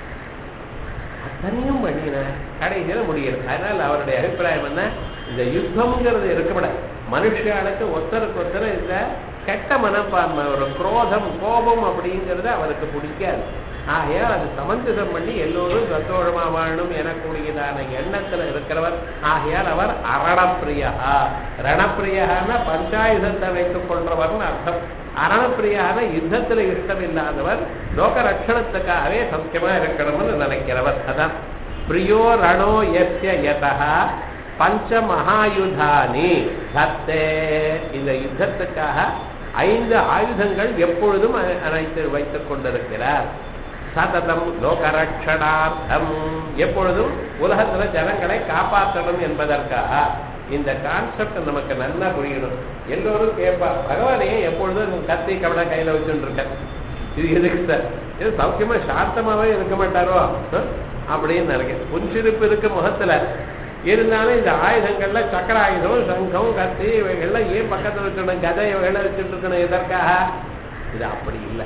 A: அத்தனையும் பண்ணின கடைசியில முடியல. அதனால அவருடைய அபிப்பிராயம் என்ன? இந்த யுத்தம்ங்கிறது இருக்கப்பட மனுஷாளுக்கு ஒருத்தருக்கு ஒருத்தர் இந்த கெட்ட மனப்பான்மை, ஒரு குரோதம், கோபம் அப்படிங்கிறது அவருக்கு பிடிக்காது. ஆகையால் அது சமஞ்சசம் பண்ணி எல்லோரும் சந்தோஷமா வாழணும் எனக்கூடியதான எண்ணத்துல இருக்கிறவர். ஆகையால் அவர் அரணப்பிரியா. ரணப்பிரியான பஞ்சாயுதத்தை வைத்துக் கொள்றவர்னு அர்த்தம். அரணப்பிரியான யுத்தத்துல இஷ்டம் இல்லாதவர், லோக ரட்சணத்துக்காகவே சௌக்கியமா இருக்கணும்னு நினைக்கிறவர். அதான் பிரியோ ரணோ யஸ்ய யதஹ பஞ்ச மகாயுதானி தத்தே. இந்த யுத்தத்துக்காக 5 ஆயுதங்கள் எப்பொழுதும் அனைத்து வைத்துக் கொண்டிருக்கிறார். சததம் லோகரட்சணார்த்தம், எப்பொழுதும் உலகத்துல ஜனங்களை காப்பாற்றணும் என்பதற்காக. இந்த கான்செப்ட் நமக்கு நல்லா புரியணும். எல்லோரும் கேட்பா, பகவானையே எப்பொழுதும் கத்தி கவலை கையில வச்சுட்டு இருக்க, இது எதுக்கு சார்? இது சௌக்கியமா சாந்தமாவே இருக்க மாட்டாரோ அப்படின்னு நினைக்கிறேன். புன்சிரிப்பு இருக்கு முகத்துல, இருந்தாலும் இந்த ஆயுதங்கள்ல சக்கர ஆயுதம், சங்கம், கத்தி இவைகள்லாம் ஏன் பக்கத்துல வச்சுக்கணும், கதை இவைகள்லாம் வச்சுட்டு இருக்கணும் எதற்காக? இது அப்படி இல்லை.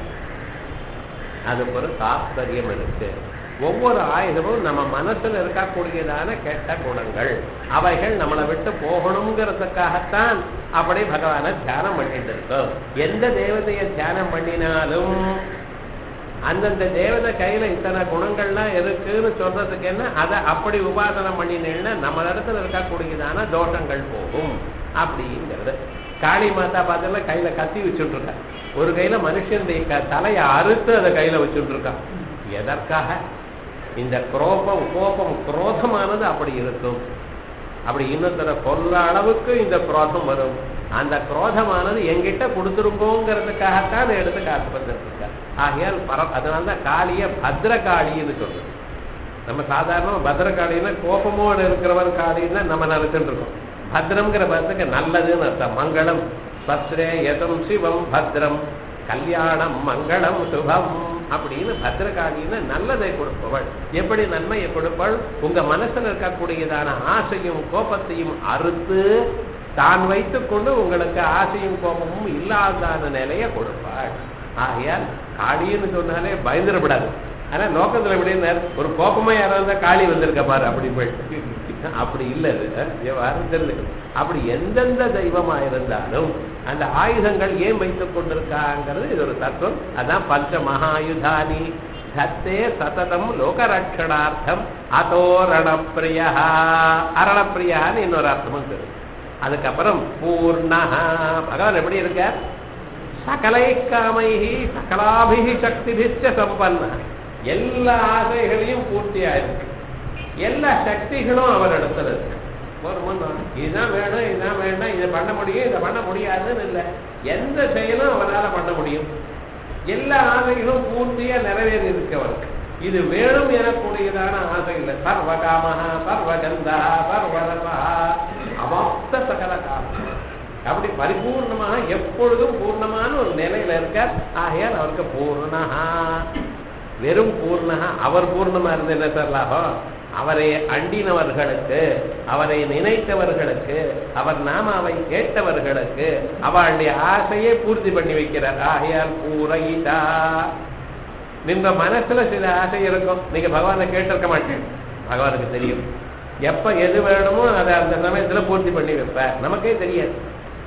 A: அதுக்கு ஒரு தாத்பரியம் இருக்கு. ஒவ்வொரு ஆயுதமும் நம்ம மனசுல இருக்கக்கூடியதான கெட்ட குணங்கள், அவைகள் நம்மளை விட்டு போகணுங்கிறதுக்காகத்தான் அப்படி பகவானை தியானம் பண்ணிட்டு இருக்கோம். எந்த தேவதையை தியானம் பண்ணினாலும் அந்தந்த தேவதை கையில இத்தனை குணங்கள்லாம் இருக்குன்னு சொல்றதுக்கு என்ன, அதை அப்படி உபாசனம் பண்ணினேன்னா நம்ம இடத்துல இருக்கக்கூடியதான தோஷங்கள் போகும் அப்படிங்கிறது. காளி மாதா பார்த்தா கையில கத்தி வச்சுட்டு இருக்கா, ஒரு கையில மனுஷனுடைய தலையை அறுத்து அதை கையில வச்சுட்டு இருக்கான். எதற்காக? இந்த கோபம் குரோதமானது அப்படி இருக்கும். அப்படி இன்னொருத்தர கொல்ல அளவுக்கு இந்த குரோதம் வரும். அந்த குரோதமானது எங்கிட்ட கொடுத்துருங்கோங்கிறதுக்காகத்தான் எடுத்து காத்துப்பட்டிருக்க. ஆகையால் அதனால்தான் காளிய பத்ரகாளின்னு சொல்றது. நம்ம சாதாரண பத்ரகாளின்னா கோபமோடு இருக்கிறவர் காளின்னா நம்ம நினைச்சுட்டு இருக்கோம். பத்ரம்ங்கிற பதத்துக்கு நல்லதுன்னு அர்த்தம். மங்களம் பத்ரே யதம் சிவம் பத்ரம் கல்யாணம் மங்களம் சுபம் அப்படின்னு பத்ரகாளின்னு நல்லதை கொடுப்பவள். எப்படி நன்மையை கொடுப்பவள்? உங்க மனசுல இருக்கக்கூடியதான ஆசையும் கோபத்தையும் அறுத்து தான் வைத்துக் கொண்டு உங்களுக்கு ஆசையும் கோபமும் இல்லாதான நிலையை கொடுப்பாள். ஆகையால் காளின்னு சொன்னாலே பயந்துடப்படாது. ஆனா லோகத்துல எப்படின்னு ஒரு கோபமா யாராவது காளி வந்திருக்க பாரு அப்படி போயிட்டு, அப்படி இல்லை. தெரிஞ்சு அப்படி எந்தெந்த தெய்வமா இருந்தாலும் அந்த ஆயுதங்கள் ஏன் வைத்துக் கொண்டிருக்காங்கிறது இது ஒரு தத்துவம். அதான் பஞ்ச மகாயுதானி தத்தே சததம் லோகரட்சணார்த்தம் அதோ ரணப்பிரியா. அரணப்பிரியான்னு இன்னொரு அர்த்தமும் தெரியும். அதுக்கப்புறம் பூர்ணஹா, பகவான் எப்படி இருக்கார்? சகலை காமைஹி சகலாபிஹி சக்திபிச்ச சம்பன்ன, எல்லா ஆசைகளையும் பூர்த்தியா இருக்கு. எல்லா சக்திகளும் அவர் இடத்துல இருக்கு. இதுதான் வேணும், இதுதான் வேண்டாம், இதை பண்ண முடியும், இதை பண்ண முடியாதுன்னு இல்லை. எந்த செயலும் அவரால் பண்ண முடியும். எல்லா ஆசைகளும் பூர்த்தியா நிறைவேறி இருக்கு அவருக்கு. இது வேணும் எனக்கூடியதான ஆசை இல்லை. சர்வகாமஹா சர்வகந்தா சர்வரசா அவாப்த சகல காமம், அப்படி பரிபூர்ணமாக எப்பொழுதும் பூர்ணமான ஒரு நிலையில இருக்கார். ஆகையால் அவருக்கு பூர்ணஹா, வெறும் பூர்ணஹா. அவர் பூர்ணமா இருந்து என்ன சார் லாபம்? அவரை அண்டினவர்களுக்கு, அவரை நினைத்தவர்களுக்கு, அவர் நாமாவை கேட்டவர்களுக்கு அவளுடைய ஆசையை பூர்த்தி பண்ணி வைக்கிறார். ஆகையால் பூரைதா. நீங்க மனசுல சில ஆசை இருக்கும், நீங்க பகவானை கேட்டிருக்க மாட்டேன். பகவானுக்கு தெரியும் எப்ப எது வேணுமோ அதை அந்த சமயத்துல பூர்த்தி பண்ணி வைப்பார். நமக்கே தெரியாது.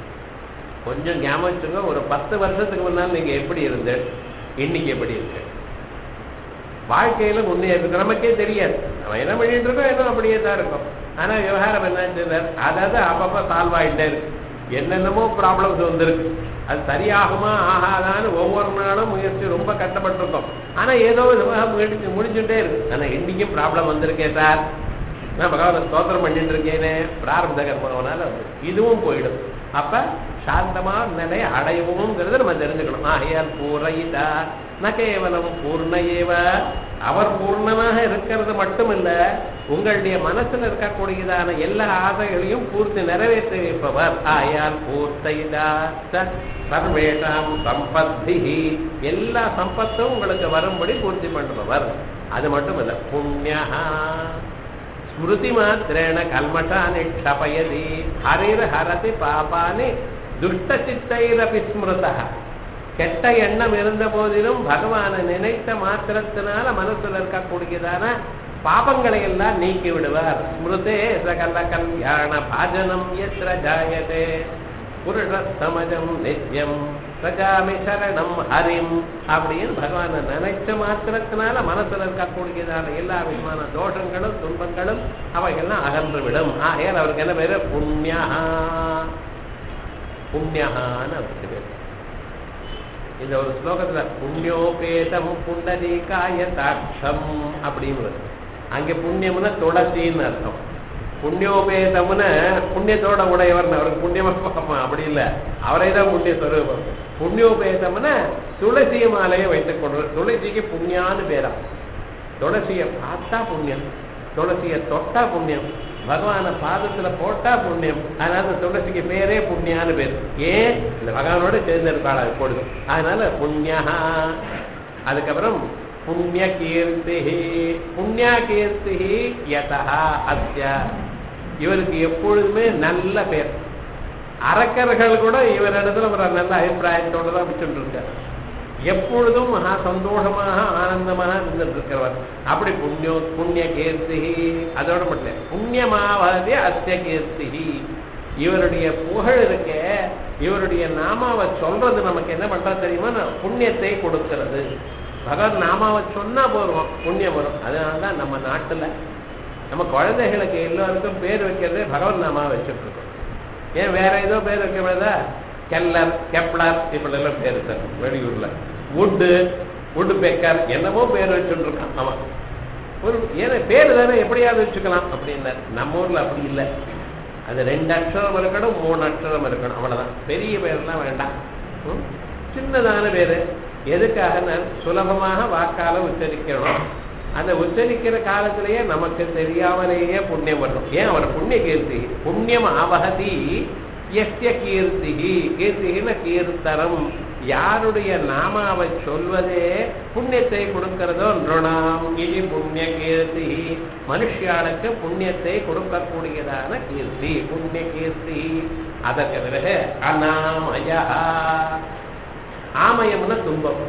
A: கொஞ்சம் ஞாபகம் வச்சுங்க, ஒரு 10 வருஷத்துக்கு முன்னால் நீங்க எப்படி இருந்து இன்னைக்கு எப்படி இருக்கு, வாழ்க்கையில முன்னே இருக்கு, நமக்கே தெரியாது. நம்ம என்ன பண்ணிட்டு இருக்கோம், என்ன அப்படியே தான் இருக்கும். ஆனா விவகாரம் என்ன, அதாவது அப்பப்ப சால்வ் ஆயிட்டே இருக்கு. என்னென்னமோ ப்ராப்ளம்ஸ் வந்துருக்கு. அது சரியாகுமா ஆகாதான்னு ஒவ்வொரு நாளும் முயற்சி ரொம்ப கஷ்டப்பட்டிருக்கோம். ஆனா ஏதோ முயற்சி முடிச்சுட்டே இருக்கு. ஆனா இன்னைக்கும் ப்ராப்ளம் வந்திருக்கேன் சார், நான் பகவான ஸ்தோத்திரம் பண்ணிட்டு இருக்கேனே, பிராரப்த கர்மனால இதுவும் போயிடும். அப்ப சாந்தமான நிலை அடையவும்ங்கிறத நம்ம தெரிஞ்சுக்கணும். ஆகையால் பூரைதா ந கேவலம் பூர்ணயேவ, அவர் பூர்ணமாக இருக்கிறது மட்டும் இல்ல, உங்களுடைய மனசுல இருக்கக்கூடியதான எல்லா ஆசைகளையும் பூர்த்தி நிறைவேற்றி வைப்பவர். ஆயால் பூர்த்தைதா சர்வேஷாம் சம்பத்தி, எல்லா சம்பத்தும் உங்களுக்கு வரும்படி பூர்த்தி பண்ணுபவர். அது மட்டும் இல்ல, புண்ணியா ஸ்மிருதி மாத்திரேன கல்மஷானி க்ஷபயதி ஹரிர் ஹரதி பாபானி துஷ்ட சித்தைரபி ஸ்மிருதா. கெட்ட எண்ணம் இருந்த போதிலும் பகவானை நினைத்த மாத்திரத்தினால மனசுல இருக்கக்கூடியதான பாபங்களை எல்லாம் நீக்கி விடுவார். ஸ்மிருதே சகல கல்யாண பாஜனம் எத்ர ஜாயதே புருஷ சமஜம் நித்யம் பிரஜாமி சரணம் ஹரிம் அப்படின்னு பகவானை நினைச்ச மாத்திரத்தினால மனசுல இருக்கக்கூடியதான எல்லா விதமான தோஷங்களும் துன்பங்களும் அவைகள்லாம் அகன்று விடும். ஆகையால் அவருக்கு என்ன பேரு? புண்ணியா. புண்ணியான்னு அவருக்கு பேர். இந்த ஒரு ஸ்லோகத்துல புண்ணியோபேதம் புண்டரீகாய தாட்சம் அப்படின்னு அங்கே புண்ணியம்னா துளசின்னு அர்த்தம். புண்ணியோபேதம்னு புண்ணியத்தோட உடையவர், அவருக்கு புண்ணியமா அப்படி இல்லை, அவரை தான் புண்ணிய ஸ்வரூபம். புண்ணியோபேதம்னா துளசிய மாலையை வைத்துக் கொண்டு, துளசிக்கு புண்ணியான்னு பேரா. துளசியை பார்த்தா புண்ணியம், துளசியை தொட்டா புண்ணியம், பகவான பாதத்துல போட்டா புண்ணியம். அதனால துளசிக்கு பேரே புண்ணியான்னு பேர். ஏன்? இந்த பகவானோட சேர்ந்திருக்காள் எப்பொழுது. அதனால புண்ணியா. அதுக்கப்புறம் புண்ணிய கீர்த்தி. புண்ணிய கீர்த்தி யதா அஸ்ய, இவருக்கு எப்பொழுதுமே நல்ல பேர். அரக்கர்கள் கூட இவரிடத்துல ஒரு நல்ல அபிப்பிராயத்தோடு தான் வச்சுட்டு இருக்கார். எப்பொழுதும் மகா சந்தோஷமாக ஆனந்தமாக இருந்துட்டு இருக்கிறவர். அப்படி புண்ணிய கீர்த்தி. அதோட மட்டும் புண்ணியமாவது அஸ்ய கீர்த்தி. இவருடைய புகழ் இருக்க, இவருடைய நாமாவை சொல்றது நமக்கு என்ன பண்றது தெரியுமா? புண்ணியத்தை கொடுக்கிறது. பகவான் நாமாவை சொன்னா போறோம், புண்ணியம் வரும். அதனாலதான் நம்ம நாட்டுல நம்ம குழந்தைகளுக்கு எல்லோருக்கும் பேர் வைக்கிறதே பகவான் நாமாவை வச்சுட்டு இருக்கோம். ஏன் வேற ஏதோ பேர் வைக்கிறதா? கெல்லர், கெப்ளர் இப்படிலாம் பேர் சார் வெளியூர்ல. வுட் பெக்கர் என்னமோ பேர் வச்சுட்டு இருக்கான் அவன். ஒரு ஏன்னா பேர் தானே எப்படியாவது வச்சுக்கலாம் அப்படின்னு. நம்ம ஊர்ல அப்படி இல்லை. அது 2 அக்ஷரம் இருக்கணும், 3 அக்ஷரம் இருக்கணும், அவ்வளவுதான். பெரிய பேர்லாம் வேண்டாம், சின்னதான பேரு. எதுக்காக? சுலபமாக வாக்கால உச்சரிக்கணும். அந்த உச்சரிக்கிற காலத்திலேயே நமக்கு தெரியாமலேயே புண்ணியம் வரும். ஏன்? அவர் புண்ணிய கீர்த்தி. புண்ணியம் ஆவகதி எஸ்ய கீர்த்தி. கீர்த்தின கீர்த்தனம். யாருடைய நாமாவை சொல்வதே புண்ணியத்தை கொடுக்கிறதோ நிருணாம் இது புண்ணிய கீர்த்தி. மனுஷியாளுக்கு புண்ணியத்தை கொடுக்கக்கூடியதான கீர்த்தி புண்ணிய கீர்த்தி. அதற்கு பிறகு அநாமய. ஆமயம்னா துன்பம்,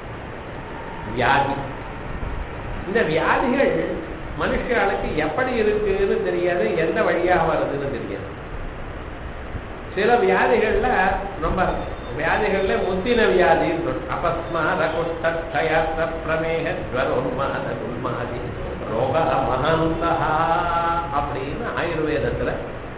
A: வியாதி. இந்த வியாதிகள் மனுஷாளுக்கு எப்படி இருக்குன்னு தெரியாது, எந்த வழியாக வருதுன்னு தெரியாது. சில வியாதிகள்ல ரொம்ப வியாதிகள்ல முத்தின வியாதின்னு சொல்றோம். அபஸ்மார குஷ்ட பிரமேக ஜ்வரோன்மாத உன்மாதி ரோக மகந்தா அப்படின்னு ஆயுர்வேதத்துல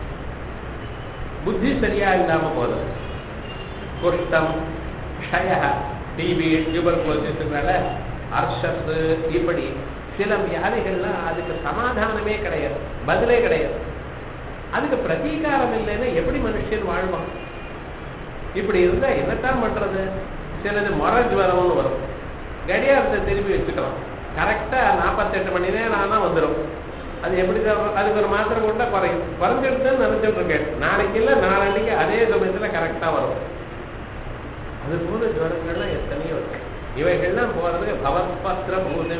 A: புத்தி சரியா இல்லாம போறது. குஷ்டம், க்ஷய, டிபி, டியூபர்குலோசிஸ்னால அர்ஷஸ், இப்படி சில வியாதிகள்லாம் அதுக்கு சமாதானமே கிடையாது, பதிலே கிடையாது. அதுக்கு பிரதீகாரம் இல்லைன்னா எப்படி மனுஷன் வாழ்வான்? இப்படி இருந்தா என்னத்தான் பண்றது? சிலது மரஜ்வரம்னு வரும், கடியாரத்தை திருப்பி வச்சுக்கலாம், கரெக்டா 48 மணி நேரம் ஆனா வந்துடும். அது எப்படி தான்? அதுக்கு ஒரு மாத்திரை கொண்டா குறையும். குறைஞ்சிடுதுன்னு நினைச்சிட்டு இருக்கேன். நாளைக்கு இல்லை நாளைக்கு அதே சமயத்துல கரெக்டா வரும். அது போல ஜுவரங்கள்லாம் எத்தனையோ இருக்கு. இவைகள்லாம் போறதுக்கு பவத்பத்திர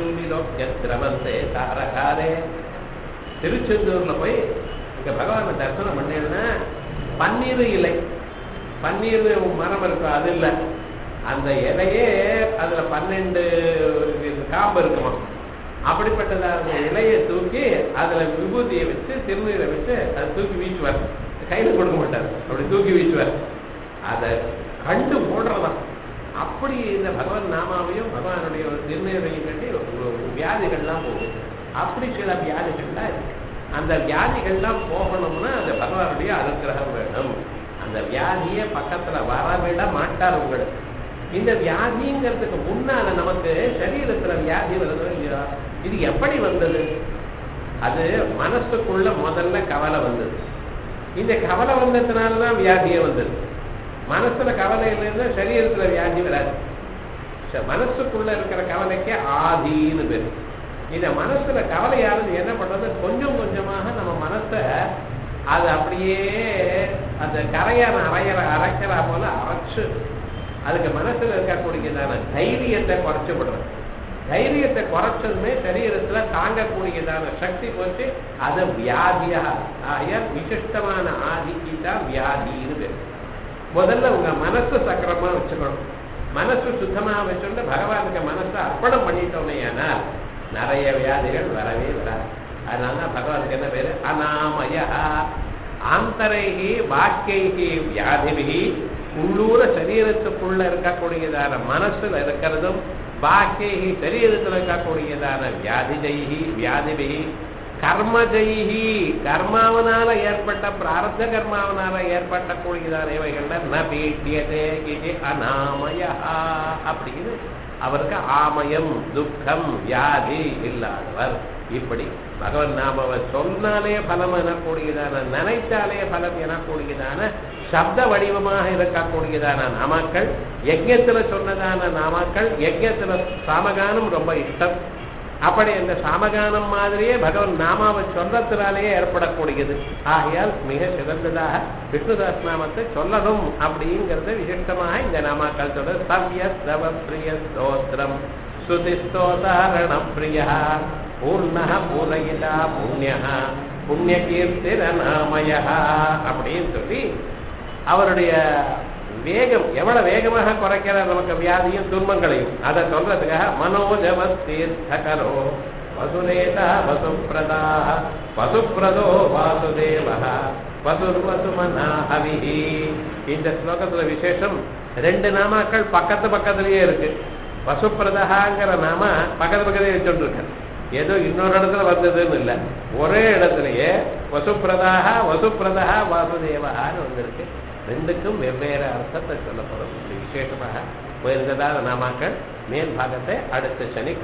A: பூதே தாரகாரே. திருச்செந்தூர்ல போய் இங்க பகவானை தரிசனம் பண்ணேன்னா பன்னீர் இலை, பன்னீர் மரம் இருக்கும், அது இல்லை, அந்த இலையே அதுல 12 காம்பு இருக்குமா. அப்படிப்பட்டதான இலையை தூக்கி அதுல விபூதியை வச்சு திருநீரை வச்சு அதை தூக்கி வீச்சுவார். கையில கொடுக்க மாட்டார், அப்படி தூக்கி வீச்சுவார். அதை கண்டு போடுறதான். அப்படி இந்த பகவான் நாமாவையும் பகவானுடைய ஒரு திருநீரையும் கட்டி வியாதிகள்லாம் போகும். அப்படி சில வியாதிகள்லாம் இருக்கு. அந்த வியாதிகள்லாம் போகணும்னா அந்த பகவானுடைய அனுகிரகம் வேணும். அந்த வியாதியை பக்கத்துல வரவிட மாட்டார் உங்களுக்கு. இந்த வியாதிங்கிறதுக்கு முன்னால நமக்கு சரீரத்துல வியாதி வருது இல்லையா? இது எப்படி வந்தது? அது மனசுக்குள்ள முதல்ல கவலை வந்தது. இந்த கவலை வந்ததுனாலதான் வியாதியே வந்தது. மனசுல கவலை இல்லைன்னா சரீரத்துல வியாதி வராது. மனசுக்குள்ள இருக்கிற கவலைக்கு ஆதின்னு பேரு. இந்த மனசுல கவலையானது என்ன பண்றது? கொஞ்சம் கொஞ்சமாக நம்ம மனசை அது அப்படியே அந்த கரையான அரைக்கிறா போல அரைச்சு அதுக்கு மனசுல இருக்கக்கூடியதான தைரியத்தை குறைச்சு விடுறது. தைரியத்தை குறைச்சதுமே சரீரத்துல தாங்கக்கூடியதான சக்தி போச்சு. அது வியாதியா விசிஷ்டமான ஆதிக்கு தான் வியாதின்னு பேரு. முதல்ல உங்க மனசு சக்கரமா வச்சுக்கணும். மனசு சுத்தமா வச்சுட்டு பகவானுக்கு மனசை அர்ப்பணம் பண்ணிட்டோமே ஆனால் நிறைய வியாதிகள் வரவே வராது. அதனால பகவானுக்கு என்ன பேரு? அநாமய. ஆந்தரைகி வாக்கியைகி வியாதிபிகி உள்ளூர சரீரத்துக்குள்ள இருக்கக்கூடியதான மனசுல இருக்கிறதும் பாக்கியை சரீரத்தில் இருக்கக்கூடியதான வியாதிபி கர்மஜைஹி கர்மாவனால ஏற்பட்ட பிராரப்த கர்மாவனால ஏற்பட்டக்கூடியதான இவைகள்ல ந பீட்டியதே இது அநாமய அப்படின்னு அவருக்கு ஆமயம் துக்கம் வியாதி இல்லாதவர். இப்படி பகவன் நாம சொன்னாலே பலம் எனக்கூடியதான நினைத்தாலே பலம் எனக்கூடியதான சப்த வடிவமாக இருக்கக்கூடியதான நாமாக்கள் யஜ்ஞத்துல சொன்னதான நாமாக்கள். யஜ்ஞத்துல சாமகானம் ரொம்ப இஷ்டம். அப்படி அந்த சாமகானம் மாதிரியே பகவன் நாமாவை சொல்றதுனாலேயே ஏற்படக்கூடியது. ஆகையால் மிக சிறந்ததாக விஷ்ணுதாஸ் நாமத்தை சொல்லணும் அப்படிங்கிறத விசிஷ்டமாக இந்த நாமாக்கள் சொல்ற சவ்யஸ்தவ பிரிய ஸ்தோத்திரம் ஸ்ருதிஸ்தோதாரண பிரியா பூர்ண பூரயிதா புண்ணிய புண்ணியகீர்த்திர நாமய அப்படின்னு சொல்லி அவருடைய வேகம் எவ்வளவு வேகமாக குறைக்கிறார் நமக்கு வியாதியும் துன்பங்களையும் அதை சொல்றதுக்காக மனோஜவத்தீர்த்தகரோ வசுநேதா வசுப்பிரதா வசுப்பிரதோ வாசுதேவ வசுர்வசுமனா ஹவிஹி. இந்த ஸ்லோகத்துல விசேஷம் 2 நாமாக்கள் பக்கத்துலயே இருக்கு. வசுப்பிரதாங்கிற நாம பக்கத்துலயே வச்சுட்டு இருக்க, ஏதோ இன்னொரு இடத்துல வந்ததுன்னு இல்லை, ஒரே இடத்துலயே வசுப்பிரதாக வாசுதேவான்னு வந்திருக்கு. 2க்கும் வெவ்வேறு அர்த்தத்தை சொல்லப்படும். விசேஷமாக உயர்ந்ததான நாமாக்கள் மேல் பாகத்தை அடுத்த சனி